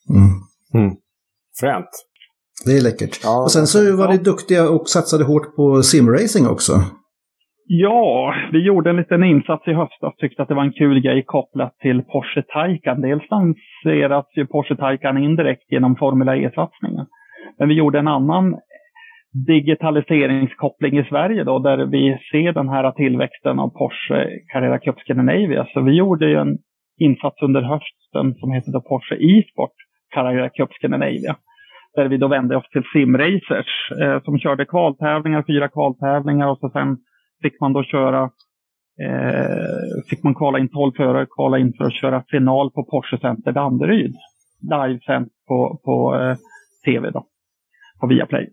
Fränt. Det är läckert. Ja, och sen så var det duktiga och satsade hårt på simracing också. Ja, vi gjorde en liten insats i höstas. Tyckte att det var en kul grej kopplat till Porsche Taycan. Dels lanseras ju Porsche Taycan indirekt genom Formula E-satsningen. Men vi gjorde en annan digitaliseringskoppling i Sverige då, där vi ser den här tillväxten av Porsche Carrera Cup Scandinavia. Så vi gjorde ju en insats under hösten som heter då Porsche e-sport Carrera Cup Scandinavia. Där vi då vände oss till simracers som körde kvaltävlingar, 4 kvaltävlingar, och så sen fick man då köra, fick man kvala in 12 förare, kvala in för att köra final på Porsche Center Danderyd. Livesänt på tv då, på Viaplay.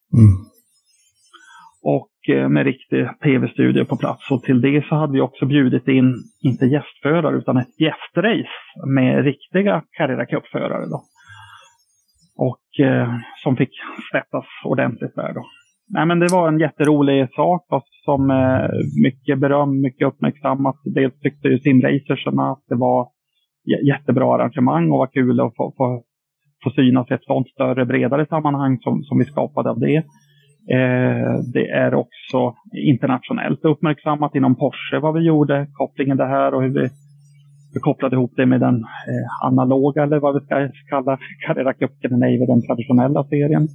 Och med riktig tv-studio på plats. Och till det så hade vi också bjudit in, inte gästförare utan ett gästrace med riktiga Carrera Cup-förare då. Och som fick sättas ordentligt där då. Nej, men det var en jätterolig sak och som mycket beröm, mycket uppmärksammat. Dels tyckte ju simracerserna att det var jättebra arrangemang och var kul att få synas i ett sånt större, bredare sammanhang som vi skapade av det. Det är också internationellt uppmärksammat inom Porsche vad vi gjorde, kopplingen det här och hur vi kopplade ihop det med den analoga, eller vad vi ska kalla Carrera Cup Scandinavia, den traditionella serien.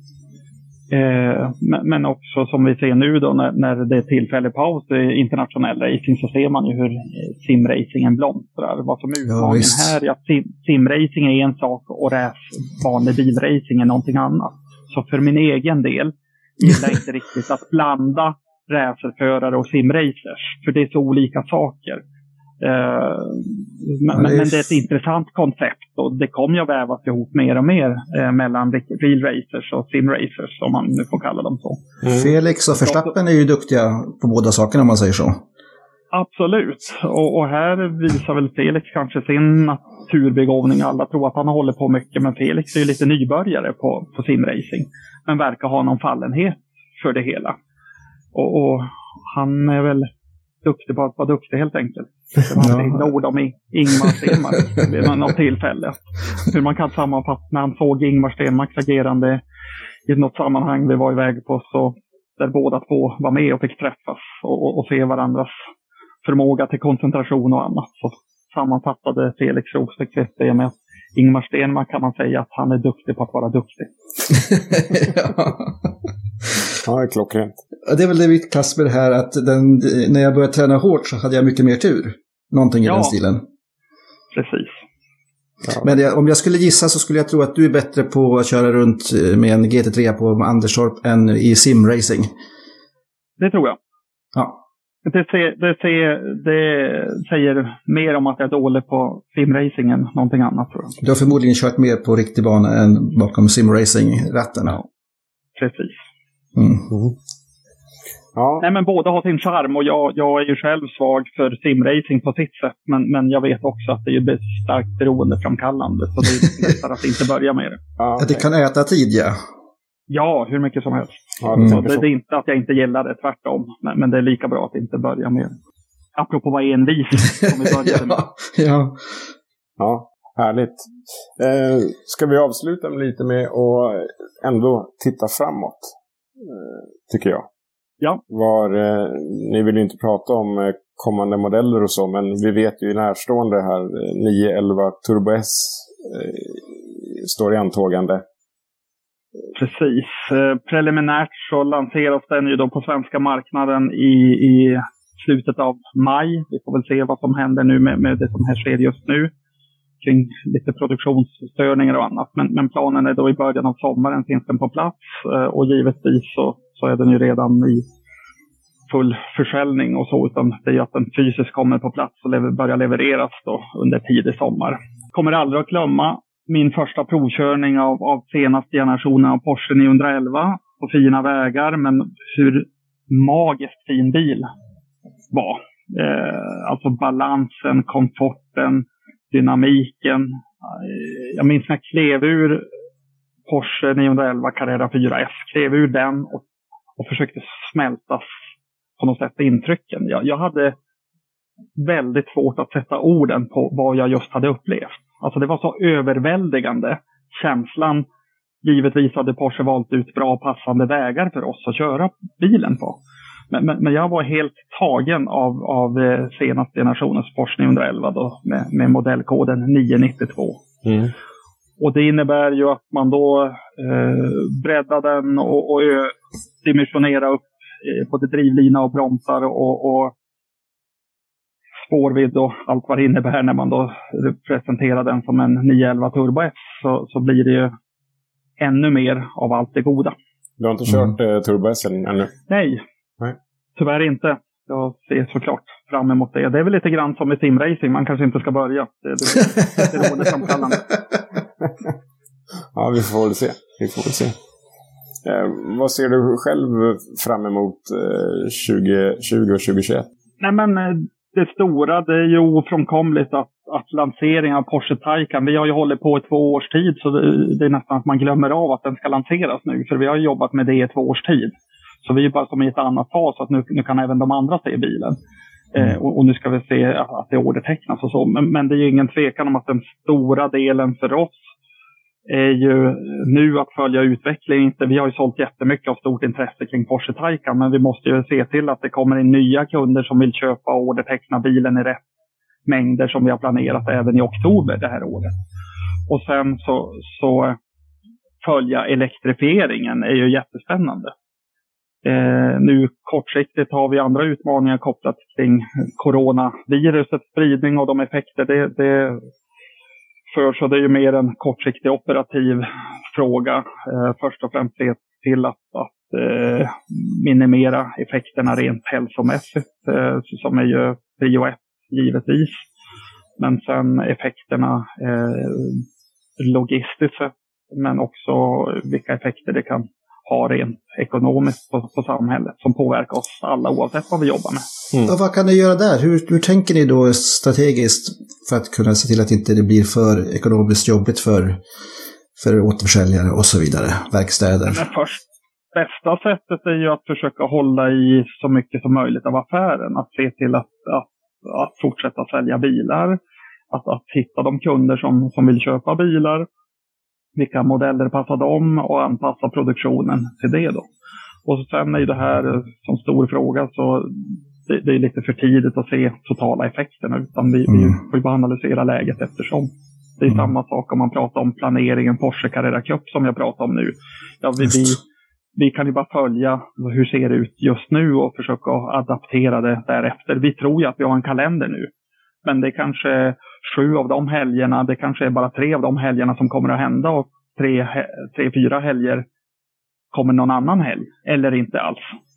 Men också som vi ser nu då när det är tillfällig paus i internationell racing, så ser man ju hur simracingen blomstrar. Vad som är utmaningen här är att simracing är en sak och vanlig bilracing är någonting annat. Så för min egen del gillar jag inte riktigt att blanda racerförare och simracers, för det är så olika saker. Men det är ett intressant koncept och det kommer ju att vävas ihop mer och mer mellan real racers och sim racers, om man nu får kalla dem så. Felix och Verstappen är ju duktiga på båda sakerna om man säger så. Absolut, och här visar väl Felix kanske sin naturbegåvning. Alla tror att han håller på mycket, men Felix är ju lite nybörjare på simracing, men verkar ha någon fallenhet för det hela. Och han är väl duktig på att vara duktig helt enkelt. Det var ord om Ingmar Stenmark vid något tillfälle. Hur man kan sammanfatta när han såg Ingmar Stenmarks agerande i något sammanhang vi var iväg på, så där båda två var med och fick träffas och se varandras förmåga till koncentration och annat. Så sammanfattade Felix Rosenqvist det med att Ingmar Stenmark kan man säga att han är duktig på att vara duktig. Ja, det är klockrent. Det är väl det mitt klass med det här att när jag började träna hårt så hade jag mycket mer tur. Någonting i den stilen. Precis. Ja. Men om jag skulle gissa så skulle jag tro att du är bättre på att köra runt med en GT3 på Anderstorp än i simracing. Det tror jag. Ja. Det säger mer om att jag är dålig på simracing än någonting annat, tror jag. Du har förmodligen kört mer på riktig bana än bakom simracing-rattarna. Ja, precis. Ja. Nej, men båda har sin charm och jag är ju själv svag för simracing på sitt sätt. Men jag vet också att det är starkt beroendeframkallande. Så det är lättare att inte börja med det. Ja, Att det kan äta tid, ja. Ja, hur mycket som helst. Ja, det är inte att jag inte gillar det, tvärtom. Men det är lika bra att inte börja med det. Apropå vad envis som vi började med. Ja, härligt. Ska vi avsluta lite med att ändå titta framåt, tycker jag. Ja. Ni vill ju inte prata om kommande modeller och så, men vi vet ju närstående här 911 Turbo S står i antågande. Precis. Preliminärt så lanseras den ju då på svenska marknaden i slutet av maj. Vi får väl se vad som händer nu med det som här sker just nu kring lite produktionsstörningar och annat. Men planen är då i början av sommaren finns den på plats och givetvis så är den ju redan i full försäljning och så, utan det är ju att den fysiskt kommer på plats och börjar levereras då under tidig sommar. Kommer aldrig att glömma min första provkörning av senaste generationen av Porsche 911 på fina vägar, men hur magiskt fin bil var. Alltså balansen, komforten, dynamiken. Jag minns när jag klev ur Porsche 911 Carrera 4S, klev ur den och försökte smälta på något sätt intrycken. Jag hade väldigt svårt att sätta orden på vad jag just hade upplevt. Alltså det var så överväldigande känslan. Givetvis hade Porsche valt ut bra passande vägar för oss att köra bilen på. Men jag var helt tagen av senaste generationens Porsche 911 då, med modellkoden 992. Mm. Och det innebär ju att man då breddar den och dimensionerar upp både drivlina och bromsar och spårvidd och allt vad det innebär när man då presenterar den som en 911 Turbo S, så blir det ju ännu mer av allt det goda. Du har inte kört Turbo S ännu? Nej, tyvärr inte. Jag ser såklart fram emot det. Det är väl lite grann som i simracing. Man kanske inte ska börja. Det är rådeframkallande. Ja, vi får väl se. Vad ser du själv fram emot 2020 och 2021? Nej, men det stora, det är ju ofrånkomligt att lanseringen av Porsche Taycan, vi har ju hållit på i 2 års tid, så det är nästan att man glömmer av att den ska lanseras nu, för vi har jobbat med det i 2 års tid. Så vi är bara som i ett annat fas, att nu kan även de andra se bilen. Och nu ska vi se att det ordertecknas och så. Men det är ju ingen tvekan om att den stora delen för oss är ju nu att följa utvecklingen. Vi har ju sålt jättemycket av stort intresse kring Porsche Taycan, men vi måste ju se till att det kommer in nya kunder som vill köpa och orderteckna bilen i rätt mängder som vi har planerat även i oktober det här året. Och sen så följa elektrifieringen är ju jättespännande. Nu kortsiktigt har vi andra utmaningar kopplat kring coronavirusets spridning och de effekter det för, så det är ju mer en kortsiktig operativ fråga. Först och främst se till att minimera effekterna rent hälsomässigt, som är ju prio 1 givetvis. Men sen effekterna logistiskt sett, men också vilka effekter det kan ha rent ekonomiskt på samhället som påverkar oss alla oavsett vad vi jobbar med. Och vad kan ni göra där? Hur tänker ni då strategiskt för att kunna se till att inte det blir för ekonomiskt jobbigt för återförsäljare och så vidare, verkstäder? Men bästa sättet är ju att försöka hålla i så mycket som möjligt av affären. Att se till att fortsätta sälja bilar. Att hitta de kunder som vill köpa bilar. Vilka modeller passar dem och anpassa produktionen till det då. Och sen är ju det här som stor fråga, så det är lite för tidigt att se totala effekterna, utan vi får bara analysera läget eftersom. Det är samma sak om man pratar om planeringen Porsche Carrera Cup som jag pratar om nu. Ja, vi kan ju bara följa hur ser det ut just nu och försöka adaptera det därefter. Vi tror ju att vi har en kalender nu. Men det är kanske 7 av de helgerna, det kanske är bara 3 av de helgerna som kommer att hända, och 3-4 helger kommer någon annan helg, eller inte alls.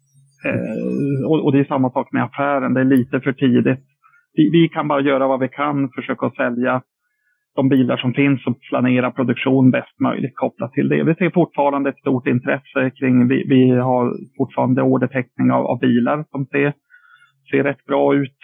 Och det är samma sak med affären, det är lite för tidigt. Vi kan bara göra vad vi kan, försöka sälja de bilar som finns och planera produktion bäst möjligt kopplat till det. Vi ser fortfarande ett stort intresse kring, vi har fortfarande ordertäckning av bilar som ser rätt bra ut.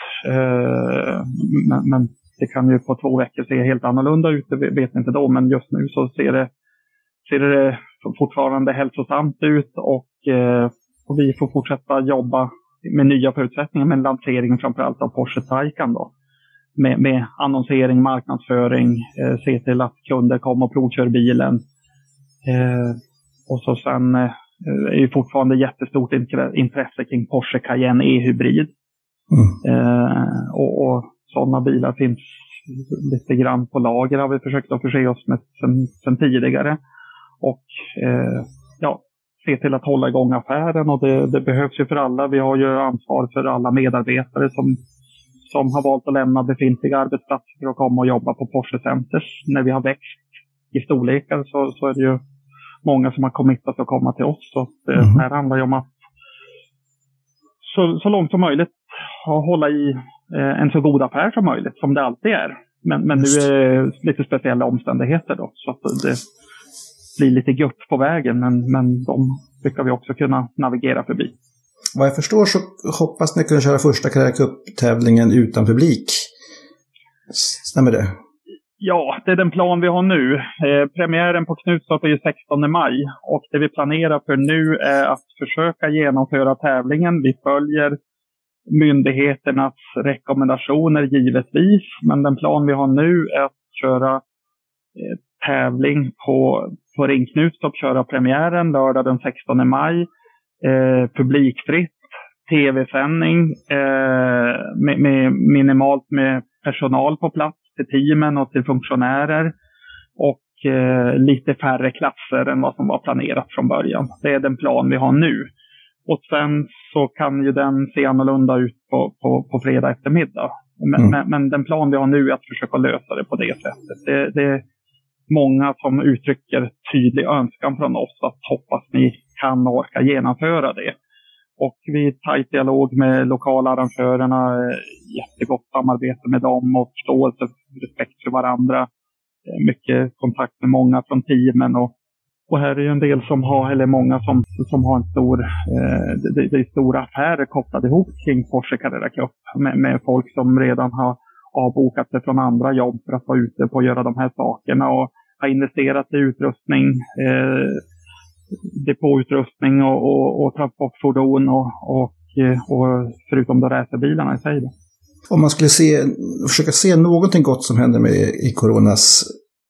Men det kan ju på 2 veckor se helt annorlunda ut, det vet inte då. Men just nu så ser det fortfarande hälsosamt ut och vi får fortsätta jobba med nya förutsättningar med lanseringen framförallt av Porsche Taycan då. Med annonsering, marknadsföring, se till att kunder kommer och provkör bilen. Och så sen är ju fortfarande jättestort intresse kring Porsche Cayenne E-hybrid. Och sådana bilar finns lite grann på lager, har vi försökt att förse oss med sen tidigare. Och se till att hålla igång affären, och det behövs ju för alla. Vi har ju ansvar för alla medarbetare som har valt att lämna befintliga arbetsplatser för att komma och jobba på Porsche Centers. När vi har växt i storlekar så är det ju många som har committat att komma till oss. Så det här handlar ju om att så långt som möjligt hålla i en så god affär som möjligt, som det alltid är. Men nu är det lite speciella omständigheter då, så att det blir lite gupp på vägen, men de brukar vi också kunna navigera förbi. Vad jag förstår så hoppas ni kunna köra första Carrera Cup-tävlingen utan publik. Stämmer det? Ja, det är den plan vi har nu. Premiären på Knutstorp är ju 16 maj. Och det vi planerar för nu är att försöka genomföra tävlingen. Vi följer myndigheternas rekommendationer givetvis. Men den plan vi har nu är att köra tävling på Ring Knutstorp, köra premiären lördag den 16 maj. Publikfritt, tv-sändning med minimalt med personal på plats till teamen och till funktionärer, och lite färre klasser än vad som var planerat från början. Det är den plan vi har nu. Och sen så kan ju den se annorlunda ut på fredag eftermiddag. Men den plan vi har nu är att försöka lösa det på det sättet. Det är många som uttrycker tydlig önskan från oss att hoppas ni kan och orka genomföra det. Och vi är i tajt dialog med lokala arrangörerna, jättegott samarbete med dem och förståelse, respekt för varandra. Mycket kontakt med många från teamen, och här är ju en del som har, eller många som har en stor, det är stora affärer kopplade ihop kring Porsche Carrera Cup med folk som redan har avbokat sig från andra jobb för att vara ute på att göra de här sakerna och har investerat i utrustning, depåutrustning och transportfordon och förutom då racerbilarna i sig då. Om man skulle försöka se någonting gott som händer i coronas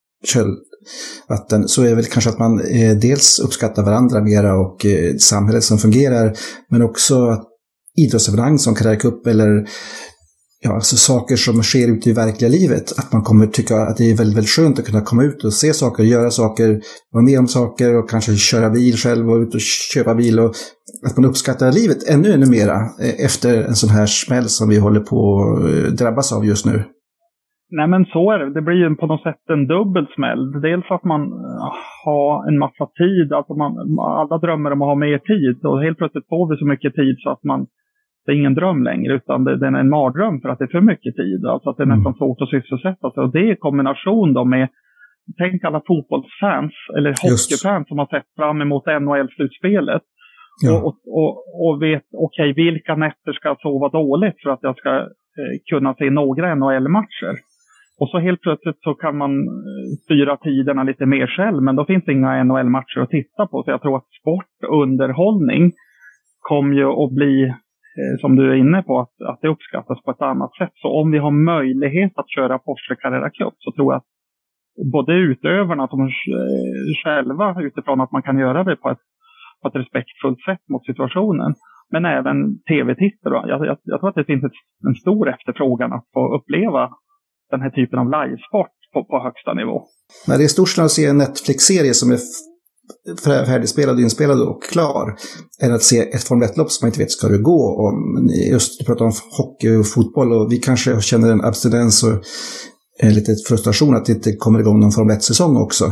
kölvatten, så är det väl kanske att man dels uppskattar varandra mera och samhället som fungerar, men också att idrottsevenemang som Carrera Cup eller alltså saker som sker ute i verkliga livet, att man kommer tycka att det är väldigt, väldigt skönt att kunna komma ut och se saker, göra saker, vara med om saker och kanske köra bil själv och ut och köpa bil, och att man uppskattar livet ännu mera efter en sån här smäll som vi håller på att drabbas av just nu. Nej, men så är det. Det blir ju på något sätt en dubbel smäll. Dels att man har en massa tid, alltså alla drömmer om att ha mer tid, och helt plötsligt får vi så mycket tid så att det är ingen dröm längre, utan det är en mardröm för att det är för mycket tid. Alltså att det är nästan svårt att sysselsätta sig. Och det är i kombination då med, tänk alla fotbollsfans eller hockeyfans som har sett fram emot NHL-slutspelet. Ja. Och vet, okej, vilka nätter ska jag sova dåligt för att jag ska kunna se några NHL-matcher. Och så helt plötsligt så kan man styra tiderna lite mer själv, men då finns det inga NHL-matcher att titta på. Så jag tror att sportunderhållning kommer ju att bli, som du är inne på, att det uppskattas på ett annat sätt. Så om vi har möjlighet att köra Porsche Carrera Cup, så tror jag att både utövarna som själva, utifrån att man kan göra det på ett respektfullt sätt mot situationen, men även tv-tittare. Jag tror att det finns en stor efterfrågan att få uppleva den här typen av livesport på högsta nivå. Nej, det är stort att se en Netflix-serie som är färdigspelad, inspelad och klar, än att se ett Formel 1-lopp som man inte vet ska det gå. Och just du pratar om hockey och fotboll, och vi kanske känner en abstinens och lite frustration att det inte kommer igång någon Formel 1-säsong också.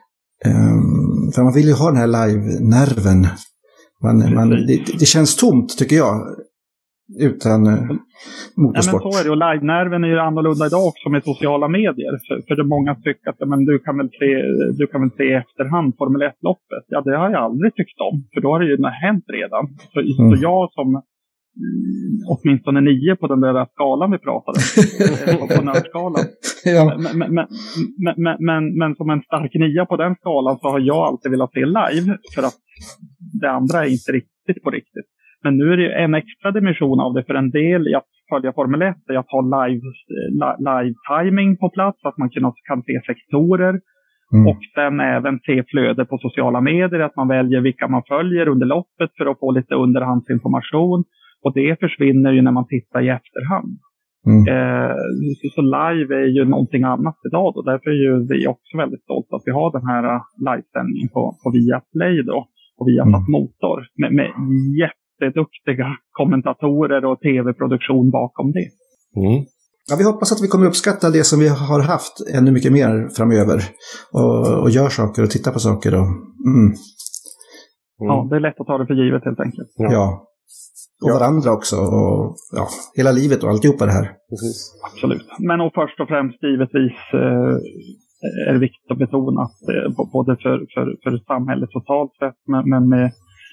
För man vill ju ha den här live-nerven. Det känns tomt, tycker jag. utan motorsport. Ja, men så är det, och live-nerven är ju annorlunda idag också med sociala medier. För det många tycker att men du kan väl se i efterhand Formel 1-loppet. Ja, det har jag aldrig tyckt om, för då har det ju hänt redan. Så jag som åtminstone 9 på den där skalan vi pratade om, på nördskalan. Ja. Men som en stark 9 på den skalan så har jag alltid velat se live, för att det andra är inte riktigt på riktigt. Men nu är det en extra dimension av det, för en del i att följa Formel 1 är att ha live-timing på plats, att man kan se sektorer. Och sen även se flöde på sociala medier, att man väljer vilka man följer under loppet för att få lite underhandsinformation. Och det försvinner ju när man tittar i efterhand. Så live är ju någonting annat idag då. Därför är ju vi också väldigt stolta att vi har den här livesändningen på Viaplay då. Och Viasat Motor. Med jätteduktiga kommentatorer och tv-produktion bakom det. Ja, vi hoppas att vi kommer uppskatta det som vi har haft ännu mycket mer framöver. Och gör saker och tittar på saker. Ja, det är lätt att ta det för givet helt enkelt. Ja. Och varandra också. Och hela livet och alltihopa det här. Precis. Absolut. Men och först och främst givetvis är det viktigt att betona att både för samhället totalt sett, men med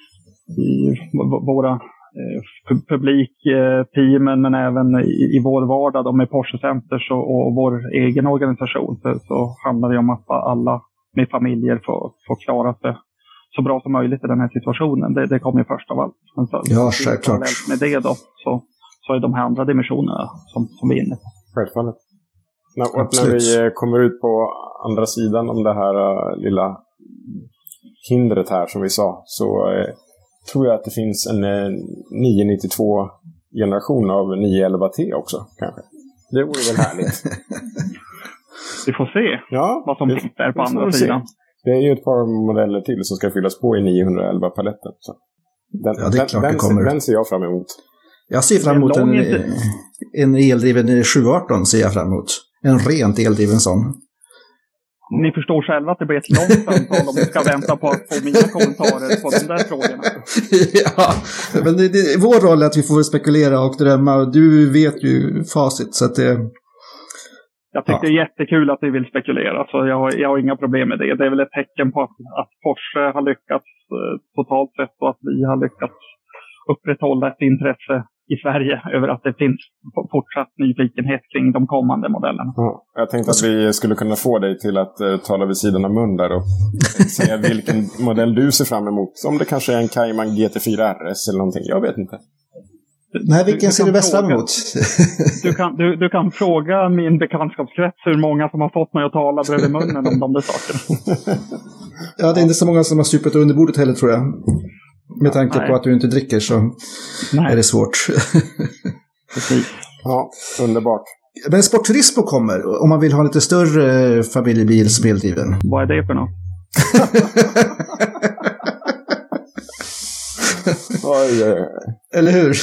våra publikteamen, men även i vår vardag med Porsche Centers och vår egen organisation, så handlar det om att alla med familjer får klara sig så bra som möjligt i den här situationen. Det kommer ju först av allt. Ja, självklart. Med det då, så är de här andra dimensionerna som vi är inne på. Självfallet. När vi kommer ut på andra sidan om det här lilla hindret här som vi sa, så tror jag att det finns en 992-generation av 911T också, kanske. Det vore väl härligt. Vi får se vad som finns där på andra sidan. Det är ju ett par modeller till som ska fyllas på i 911-paletten. Det är klart det kommer. Den ser jag fram emot. Jag ser fram emot en eldriven 718 ser jag fram emot. En rent eldriven sån. Ni förstår själva att det blir ett långt samtal om vi ska vänta på att få mina kommentarer på de där frågorna. Ja, men vår roll är att vi får spekulera och drömma. Du vet ju facit, så att det... Jag tycker det är jättekul att ni vill spekulera, så jag har inga problem med det. Det är väl ett tecken på att Porsche har lyckats totalt sett, och att vi har lyckats upprätthålla ett intresse i Sverige över att det finns fortsatt nyfikenhet kring de kommande modellerna. Ja, jag tänkte att vi skulle kunna få dig till att tala vid sidan av mun där och säga vilken modell du ser fram emot. Om det kanske är en Cayman GT4 RS eller någonting, jag vet inte. Nej, vilken ser du bäst fram emot? Du kan fråga min bekantskapskrets hur många som har fått mig att tala bredvid munnen om de där sakerna. Ja, det är inte så många som har supit under bordet heller, tror jag. Med tanke på att du inte dricker så är det svårt. Precis. Ja, underbart. Men Sporturismo kommer, om man vill ha lite större familjebil som eldriven. Vad är det för något? Eller hur?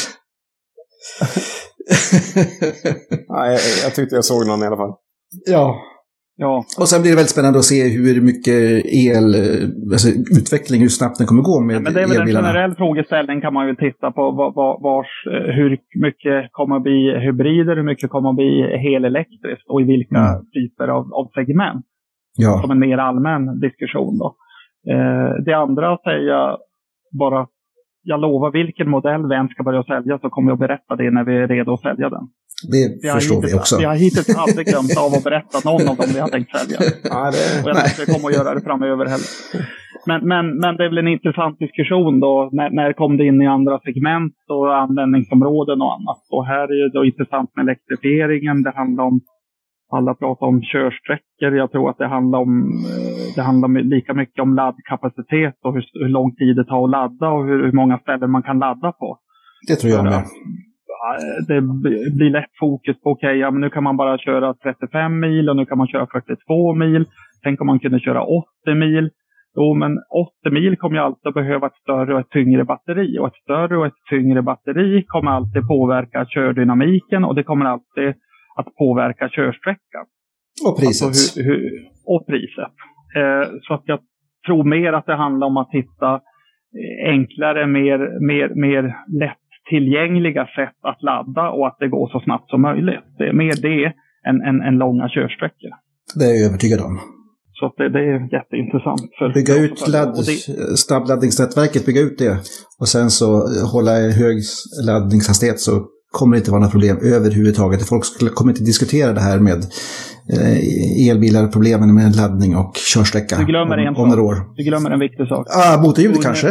Nej, jag tyckte jag såg någon i alla fall. Ja. Och sen blir det väldigt spännande att se hur mycket utveckling, hur snabbt den kommer gå med elbilarna. Men det är väl en generell frågeställning, kan man ju titta på hur mycket kommer att bli hybrider, hur mycket kommer att bli helelektriskt och i vilka typer av segment. Ja. Som en mer allmän diskussion då. Det andra säger jag bara, jag lovar vilken modell vi än ska börja sälja, så kommer jag berätta det när vi är redo att sälja den. Det förstår vi också. Vi har hittills aldrig glömt av att berätta någon av dem vi har tänkt sälja. Och jag tror inte vi kommer att göra det framöver heller. Men det är väl en intressant diskussion då. När kom det in i andra segment och användningsområden och annat. Och här är det då intressant med elektrifieringen. Det handlar om, alla pratar om körsträckor. Jag tror att det handlar lika mycket om laddkapacitet och hur lång tid det tar att ladda och hur många ställen man kan ladda på. Det tror jag med. Det blir lätt fokus på men nu kan man bara köra 35 mil och nu kan man köra 42 mil. Tänk om man kunde köra 80 mil. Jo, men 80 mil kommer ju alltid behöva ett större och ett tyngre batteri. Och ett större och ett tyngre batteri kommer alltid påverka kördynamiken, och det kommer alltid att påverka körsträckan. Och priset. Alltså och priset. Så att jag tror mer att det handlar om att hitta enklare, mer lätt tillgängliga sätt att ladda och att det går så snabbt som möjligt. Det är mer det än långa körsträckor. Det är jag övertygad om. Så att det är jätteintressant. Bygga ut snabbladdningsnätverket, bygga ut det. Och sen så hålla hög laddningshastighet, så kommer det inte vara några problem överhuvudtaget. Folk kommer inte diskutera det här med elbilar, problemen med laddning och körsträcka. Du glömmer om några år. Du glömmer en viktig sak. Motorljud kanske?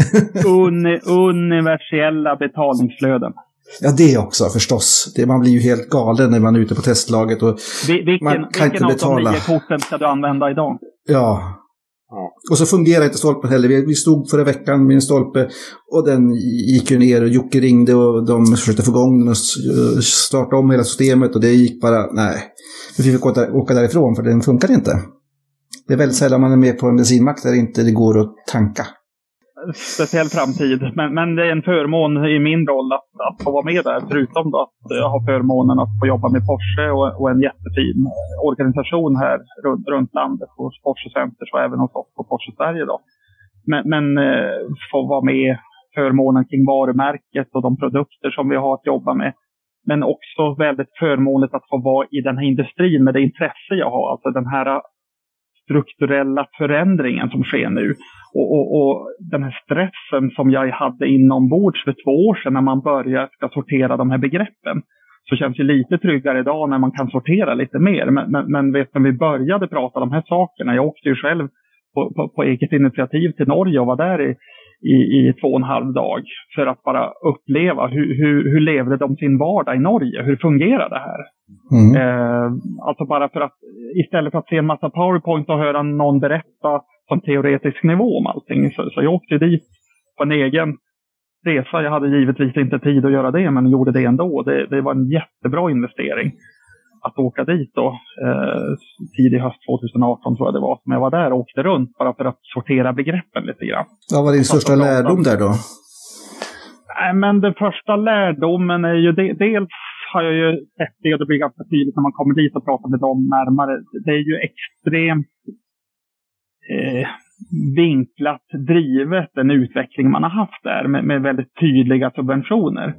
Universella betalningsflöden. Ja, det också förstås. Man blir ju helt galen när man är ute på testlaget. Och man kan inte betala. Vilken av de 9 korten ska du använda idag? Ja. Och så fungerar inte stolpen heller. Vi stod förra veckan med en stolpe och den gick ju ner och Jocke ringde och de försökte få igång den och starta om hela systemet och det gick bara, nej. Vi fick åka därifrån för den funkar inte. Det är väldigt sällan man är med på en bensinmack där inte det går att tanka. Speciell framtid. Men det är en förmån i min roll att få vara med där. Förutom då att jag har förmånen att få jobba med Porsche och en jättefin organisation här runt landet hos Porsche Center och även hos oss på Porsche Sverige då. Men få vara med förmånen kring varumärket och de produkter som vi har att jobba med. Men också väldigt förmånligt att få vara i den här industrin med det intresse jag har. Alltså den här strukturella förändringen som sker nu. Och den här stressen som jag hade inombords för 2 år sedan när man börjar ska sortera de här begreppen. Så känns det lite tryggare idag när man kan sortera lite mer. Men vet när vi började prata de här sakerna. Jag åkte ju själv på eget initiativ till Norge och var där i 2,5 dag. För att bara uppleva hur levde de sin vardag i Norge. Hur fungerar det här? Alltså bara för att istället för att se en massa PowerPoint och höra någon berätta på en teoretisk nivå om allting. Så jag åkte dit på en egen resa. Jag hade givetvis inte tid att göra det, men gjorde det ändå. Det var en jättebra investering att åka dit då. Tidig höst 2018 tror jag det var. Men jag var där och åkte runt bara för att sortera begreppen lite grann. Vad var din största lärdom där då? Nej, men den första lärdomen är ju dels har jag ju sett det och det blir ganska tydligt när man kommer dit och pratar med dem närmare. Det är ju extremt vinklat drivet den utveckling man har haft där med väldigt tydliga subventioner.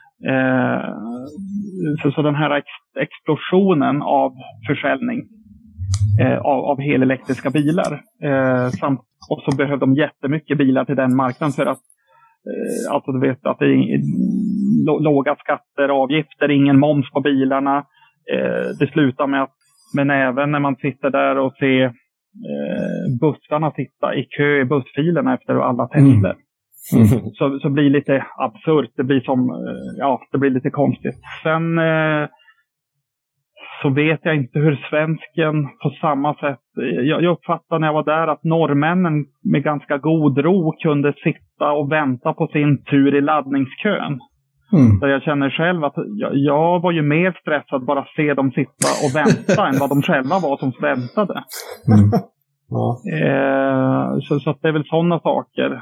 Så den här explosionen av försäljning av helelektriska bilar. Och så behöver de jättemycket bilar till den marknaden för att alltså du vet att det är låga skatter, avgifter, ingen moms på bilarna. Det slutar med att, men även när man sitter där och ser bussarna sitta i kö i bussfilerna efter alla tester. Så blir det lite absurt. Det blir det blir lite konstigt. Sen så vet jag inte hur svensken på samma sätt. Jag uppfattar när jag var där att norrmännen med ganska god ro kunde sitta och vänta på sin tur i laddningskön. Så jag känner själv att jag var ju mer stressad bara att se dem sitta och vänta än vad de själva var som väntade. Ja. Så att det är väl sådana saker.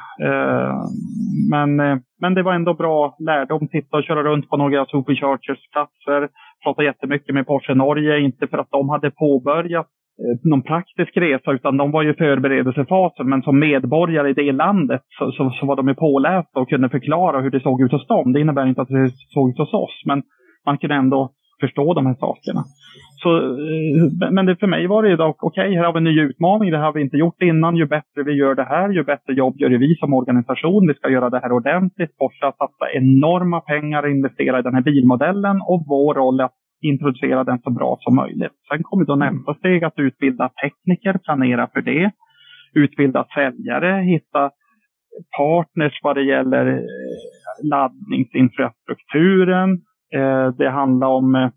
Men det var ändå bra lärdom. Titta och köra runt på några Superchargers-platser. Prata jättemycket med Porsche Norge. Inte för att de hade påbörjat någon praktisk resa utan de var ju förberedelsefasen. Men som medborgare i det landet så var de ju pålästa och kunde förklara hur det såg ut hos dem. Det innebär inte att det såg ut hos oss. Men man kunde ändå förstå de här sakerna. Men det för mig var det ju dock okej, här har vi en ny utmaning, det har vi inte gjort innan. Ju bättre vi gör det här, ju bättre jobb gör vi som organisation. Vi ska göra det här ordentligt. Porsche har satsat enorma pengar och investera i den här bilmodellen och vår roll är att introducera den så bra som möjligt. Sen kommer då nästa steg att utbilda tekniker, planera för det. Utbilda säljare, hitta partners vad det gäller laddningsinfrastrukturen. Det handlar om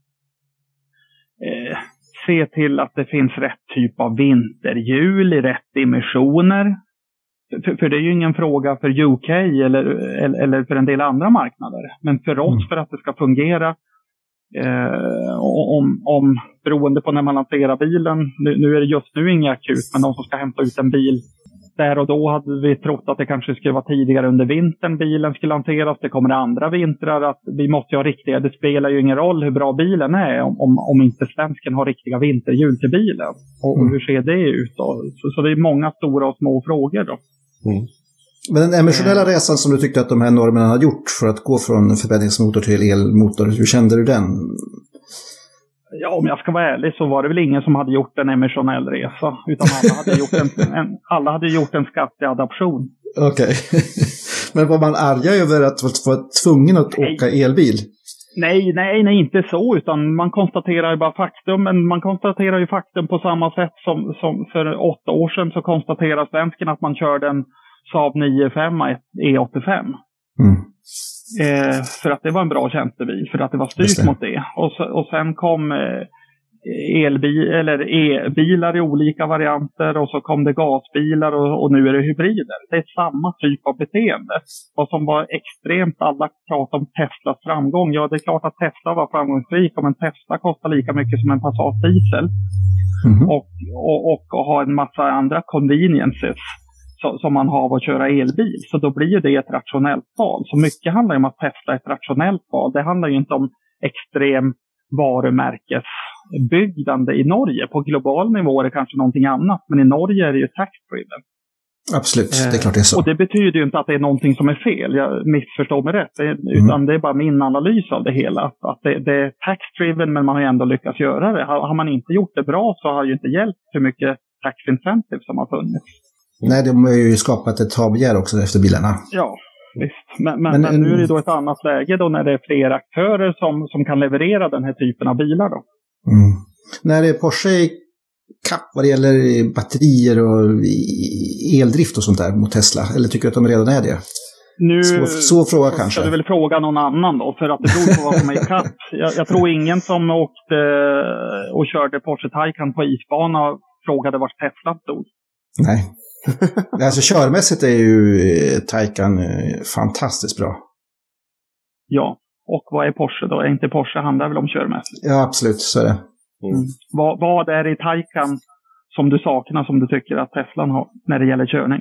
se till att det finns rätt typ av vinterhjul i rätt dimensioner. För det är ju ingen fråga för UK eller för en del andra marknader. Men för oss, för att det ska fungera om beroende på när man lanserar bilen. Nu är det just nu inga akut, men de som ska hämta ut en bil där och då hade vi trott att det kanske skulle vara tidigare under vintern bilen skulle lanseras. Det kommer andra vintrar att vi måste ha riktiga. Det spelar ju ingen roll hur bra bilen är om inte svensken har riktiga vinterhjul till bilen. Och hur ser det ut då? Så det är många stora och små frågor då. Men den emotionella resan som du tyckte att de här normerna har gjort för att gå från förbränningsmotor till elmotor, hur kände du den? Ja, om jag ska vara ärlig så var det väl ingen som hade gjort en emotionell resa. Utan alla hade gjort en skatteadaption. Okej. Men var man arga över att vara tvungen att åka elbil? Nej, inte så. Utan man konstaterar bara faktum. Men man konstaterar ju faktum på samma sätt som för 8 år sedan så konstaterar svensken att man körde en Saab 9-5 E85. För att det var en bra tjänstebil. För att det var styrt mot det. Och sen kom e-bilar i olika varianter. Och så kom det gasbilar och nu är det hybrider. Det är samma typ av beteende. Vad som var extremt, alla pratade om Teslas framgång. Ja, det är klart att Tesla var framgångsrik. Men Tesla kostar lika mycket som en Passat diesel. Och ha en massa andra conveniences som man har av att köra elbil. Så då blir ju det ett rationellt val. Så mycket handlar ju om att Tesla är ett rationellt val. Det handlar ju inte om extrem varumärkesbyggande i Norge. På global nivå är det kanske någonting annat. Men i Norge är det ju tax-driven. Absolut, det är klart det är så. Och det betyder ju inte att det är någonting som är fel. Jag missförstår mig rätt. Utan det är bara min analys av det hela. Att det är tax-driven men man har ju ändå lyckats göra det. Har man inte gjort det bra så har ju inte hjälpt hur mycket tax-incentive som har funnits. Nej, de har ju skapat ett habegär också efter bilarna. Ja, visst. Men nu är det då ett annat läge då när det är fler aktörer som kan leverera den här typen av bilar då. När är Porsche i kapp vad det gäller batterier och eldrift och sånt där mot Tesla? Eller tycker du att de redan är det? Nu så fråga kanske. Ska du väl fråga någon annan då, för att det beror på vad som är i kapp. Jag tror ingen som åkte och körde Porsche Taycan på isbana frågade vart Tesla stod. Nej. Alltså körmässigt är ju Taycan fantastiskt bra. Ja, och vad är Porsche då? Är inte Porsche handlar väl om körmässigt? Ja, absolut, så är det. Vad är det i Taycan som du saknar, som du tycker att Teslan har när det gäller körning?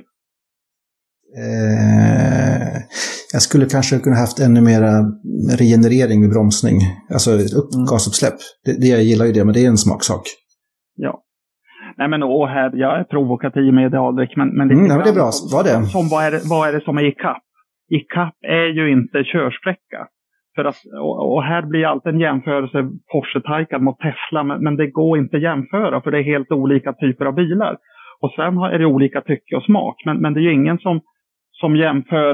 Jag skulle kanske kunna haft ännu mera regenerering vid bromsning. Alltså gasuppsläpp. Jag gillar ju det, men det är en smaksak. Ja. Nej men här, jag är provokativ med det, Alrik, men det är bra, vad det? Vad är det som är i kapp? I kapp är ju inte körsträcka. För att, och här blir alltid en jämförelse Porsche Taycan mot Tesla, men det går inte att jämföra för det är helt olika typer av bilar. Och sen är det olika tycke och smak, men det är ju ingen som jämför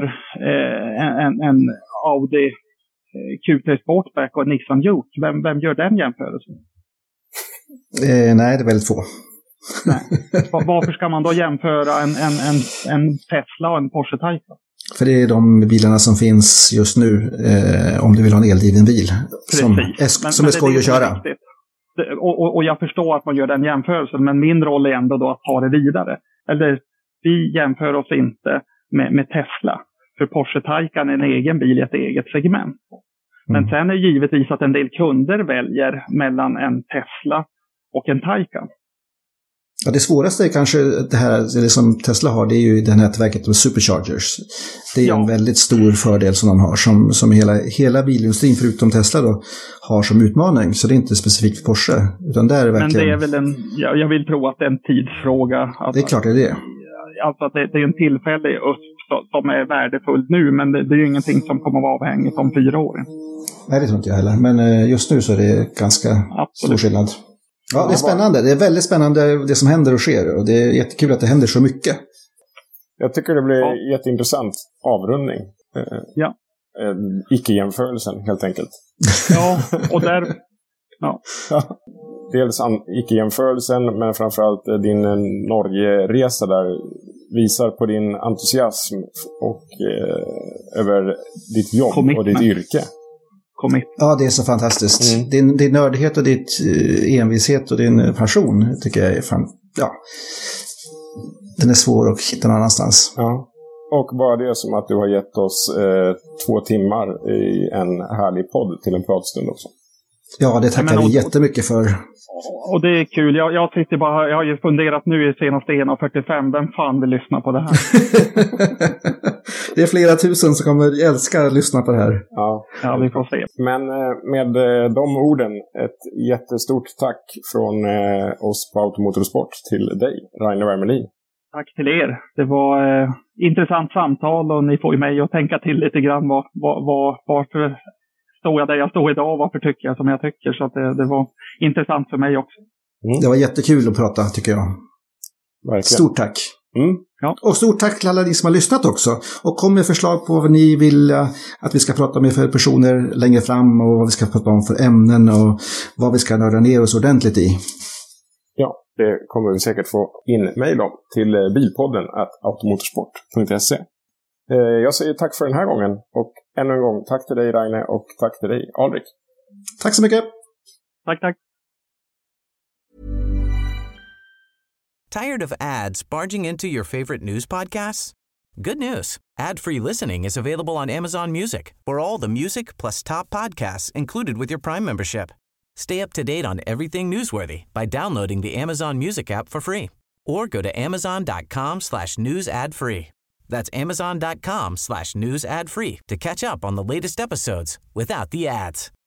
en Audi Q3 Sportback och en Nissan Juke. Vem gör den jämförelsen? Nej, det är väldigt få. Nej. Varför ska man då jämföra en Tesla och en Porsche Taycan? För det är de bilarna som finns just nu om du vill ha en eldriven bil. Som är skoj att köra. Och jag förstår att man gör den jämförelsen, men min roll är ändå då att ta det vidare. Eller vi jämför oss inte med Tesla. För Porsche Taycan är en egen bil i ett eget segment. Men sen är det givetvis att en del kunder väljer mellan en Tesla och en Taycan. Ja, det svåraste är kanske det här det som Tesla har, det är ju det nätverket med superchargers. Det är en väldigt stor fördel som de har, som hela bilindustrin förutom Tesla då har som utmaning. Så det är inte specifikt för Porsche, utan där är det verkligen... Men det är väl jag vill tro att det är en tidsfråga. Det är klart det är det. Alltså att det är en tillfällig USP som är värdefull nu, men det är ju ingenting som kommer att vara avhängigt om 4 år. Nej, det tror inte jag heller. Men just nu så är det ganska stor skillnad. Ja, det är spännande. Det är väldigt spännande det som händer och sker. Och det är jättekul att det händer så mycket. Jag tycker det blir jätteintressant avrundning. Ja. Icke-jämförelsen, helt enkelt. Ja, och där... Ja. Dels icke-jämförelsen, men framförallt din Norge-resa där visar på din entusiasm och över ditt jobb och ditt yrke. Ja, det är så fantastiskt. Din nördighet och ditt envishet och din passion tycker jag är den är svår att hitta någon annanstans. Ja. Och bara det som att du har gett oss 2 timmar i en härlig podd till en pratstund också. Ja, det tackar vi jättemycket för. Och det är kul. Jag sitter bara, jag har ju funderat nu i senaste 1:45. Vem fan vill lyssna på det här? Det är flera tusen som kommer älska att lyssna på det här. Ja, vi får se. Men med de orden, ett jättestort tack från oss på Automotorsport till dig, Rainer Wermelin. Tack till er. Det var intressant samtal och ni får ju mig att tänka till lite grann varför står jag där jag står idag och varför tycker jag som jag tycker. Så att det var intressant för mig också. Det var jättekul att prata, tycker jag. Verkligen. Stort tack. Ja. Och stort tack till alla ni som har lyssnat också. Och kom med förslag på vad ni vill att vi ska prata med för personer längre fram och vad vi ska prata om för ämnen och vad vi ska nörda ner oss ordentligt i. Ja, det kommer vi säkert få in mejl om till bilpodden@automotorsport.se. Jag säger tack för den här gången och ännu en gång tack till dig Raine och tack till dig Alrik. Tack så mycket. Tack. Tired of ads barging into your favorite news podcasts? Good news. Ad-free listening is available on Amazon Music for all the music plus top podcasts included with your Prime membership. Stay up to date on everything newsworthy by downloading the Amazon Music app for free or go to amazon.com/news ad free. That's amazon.com/news ad free to catch up on the latest episodes without the ads.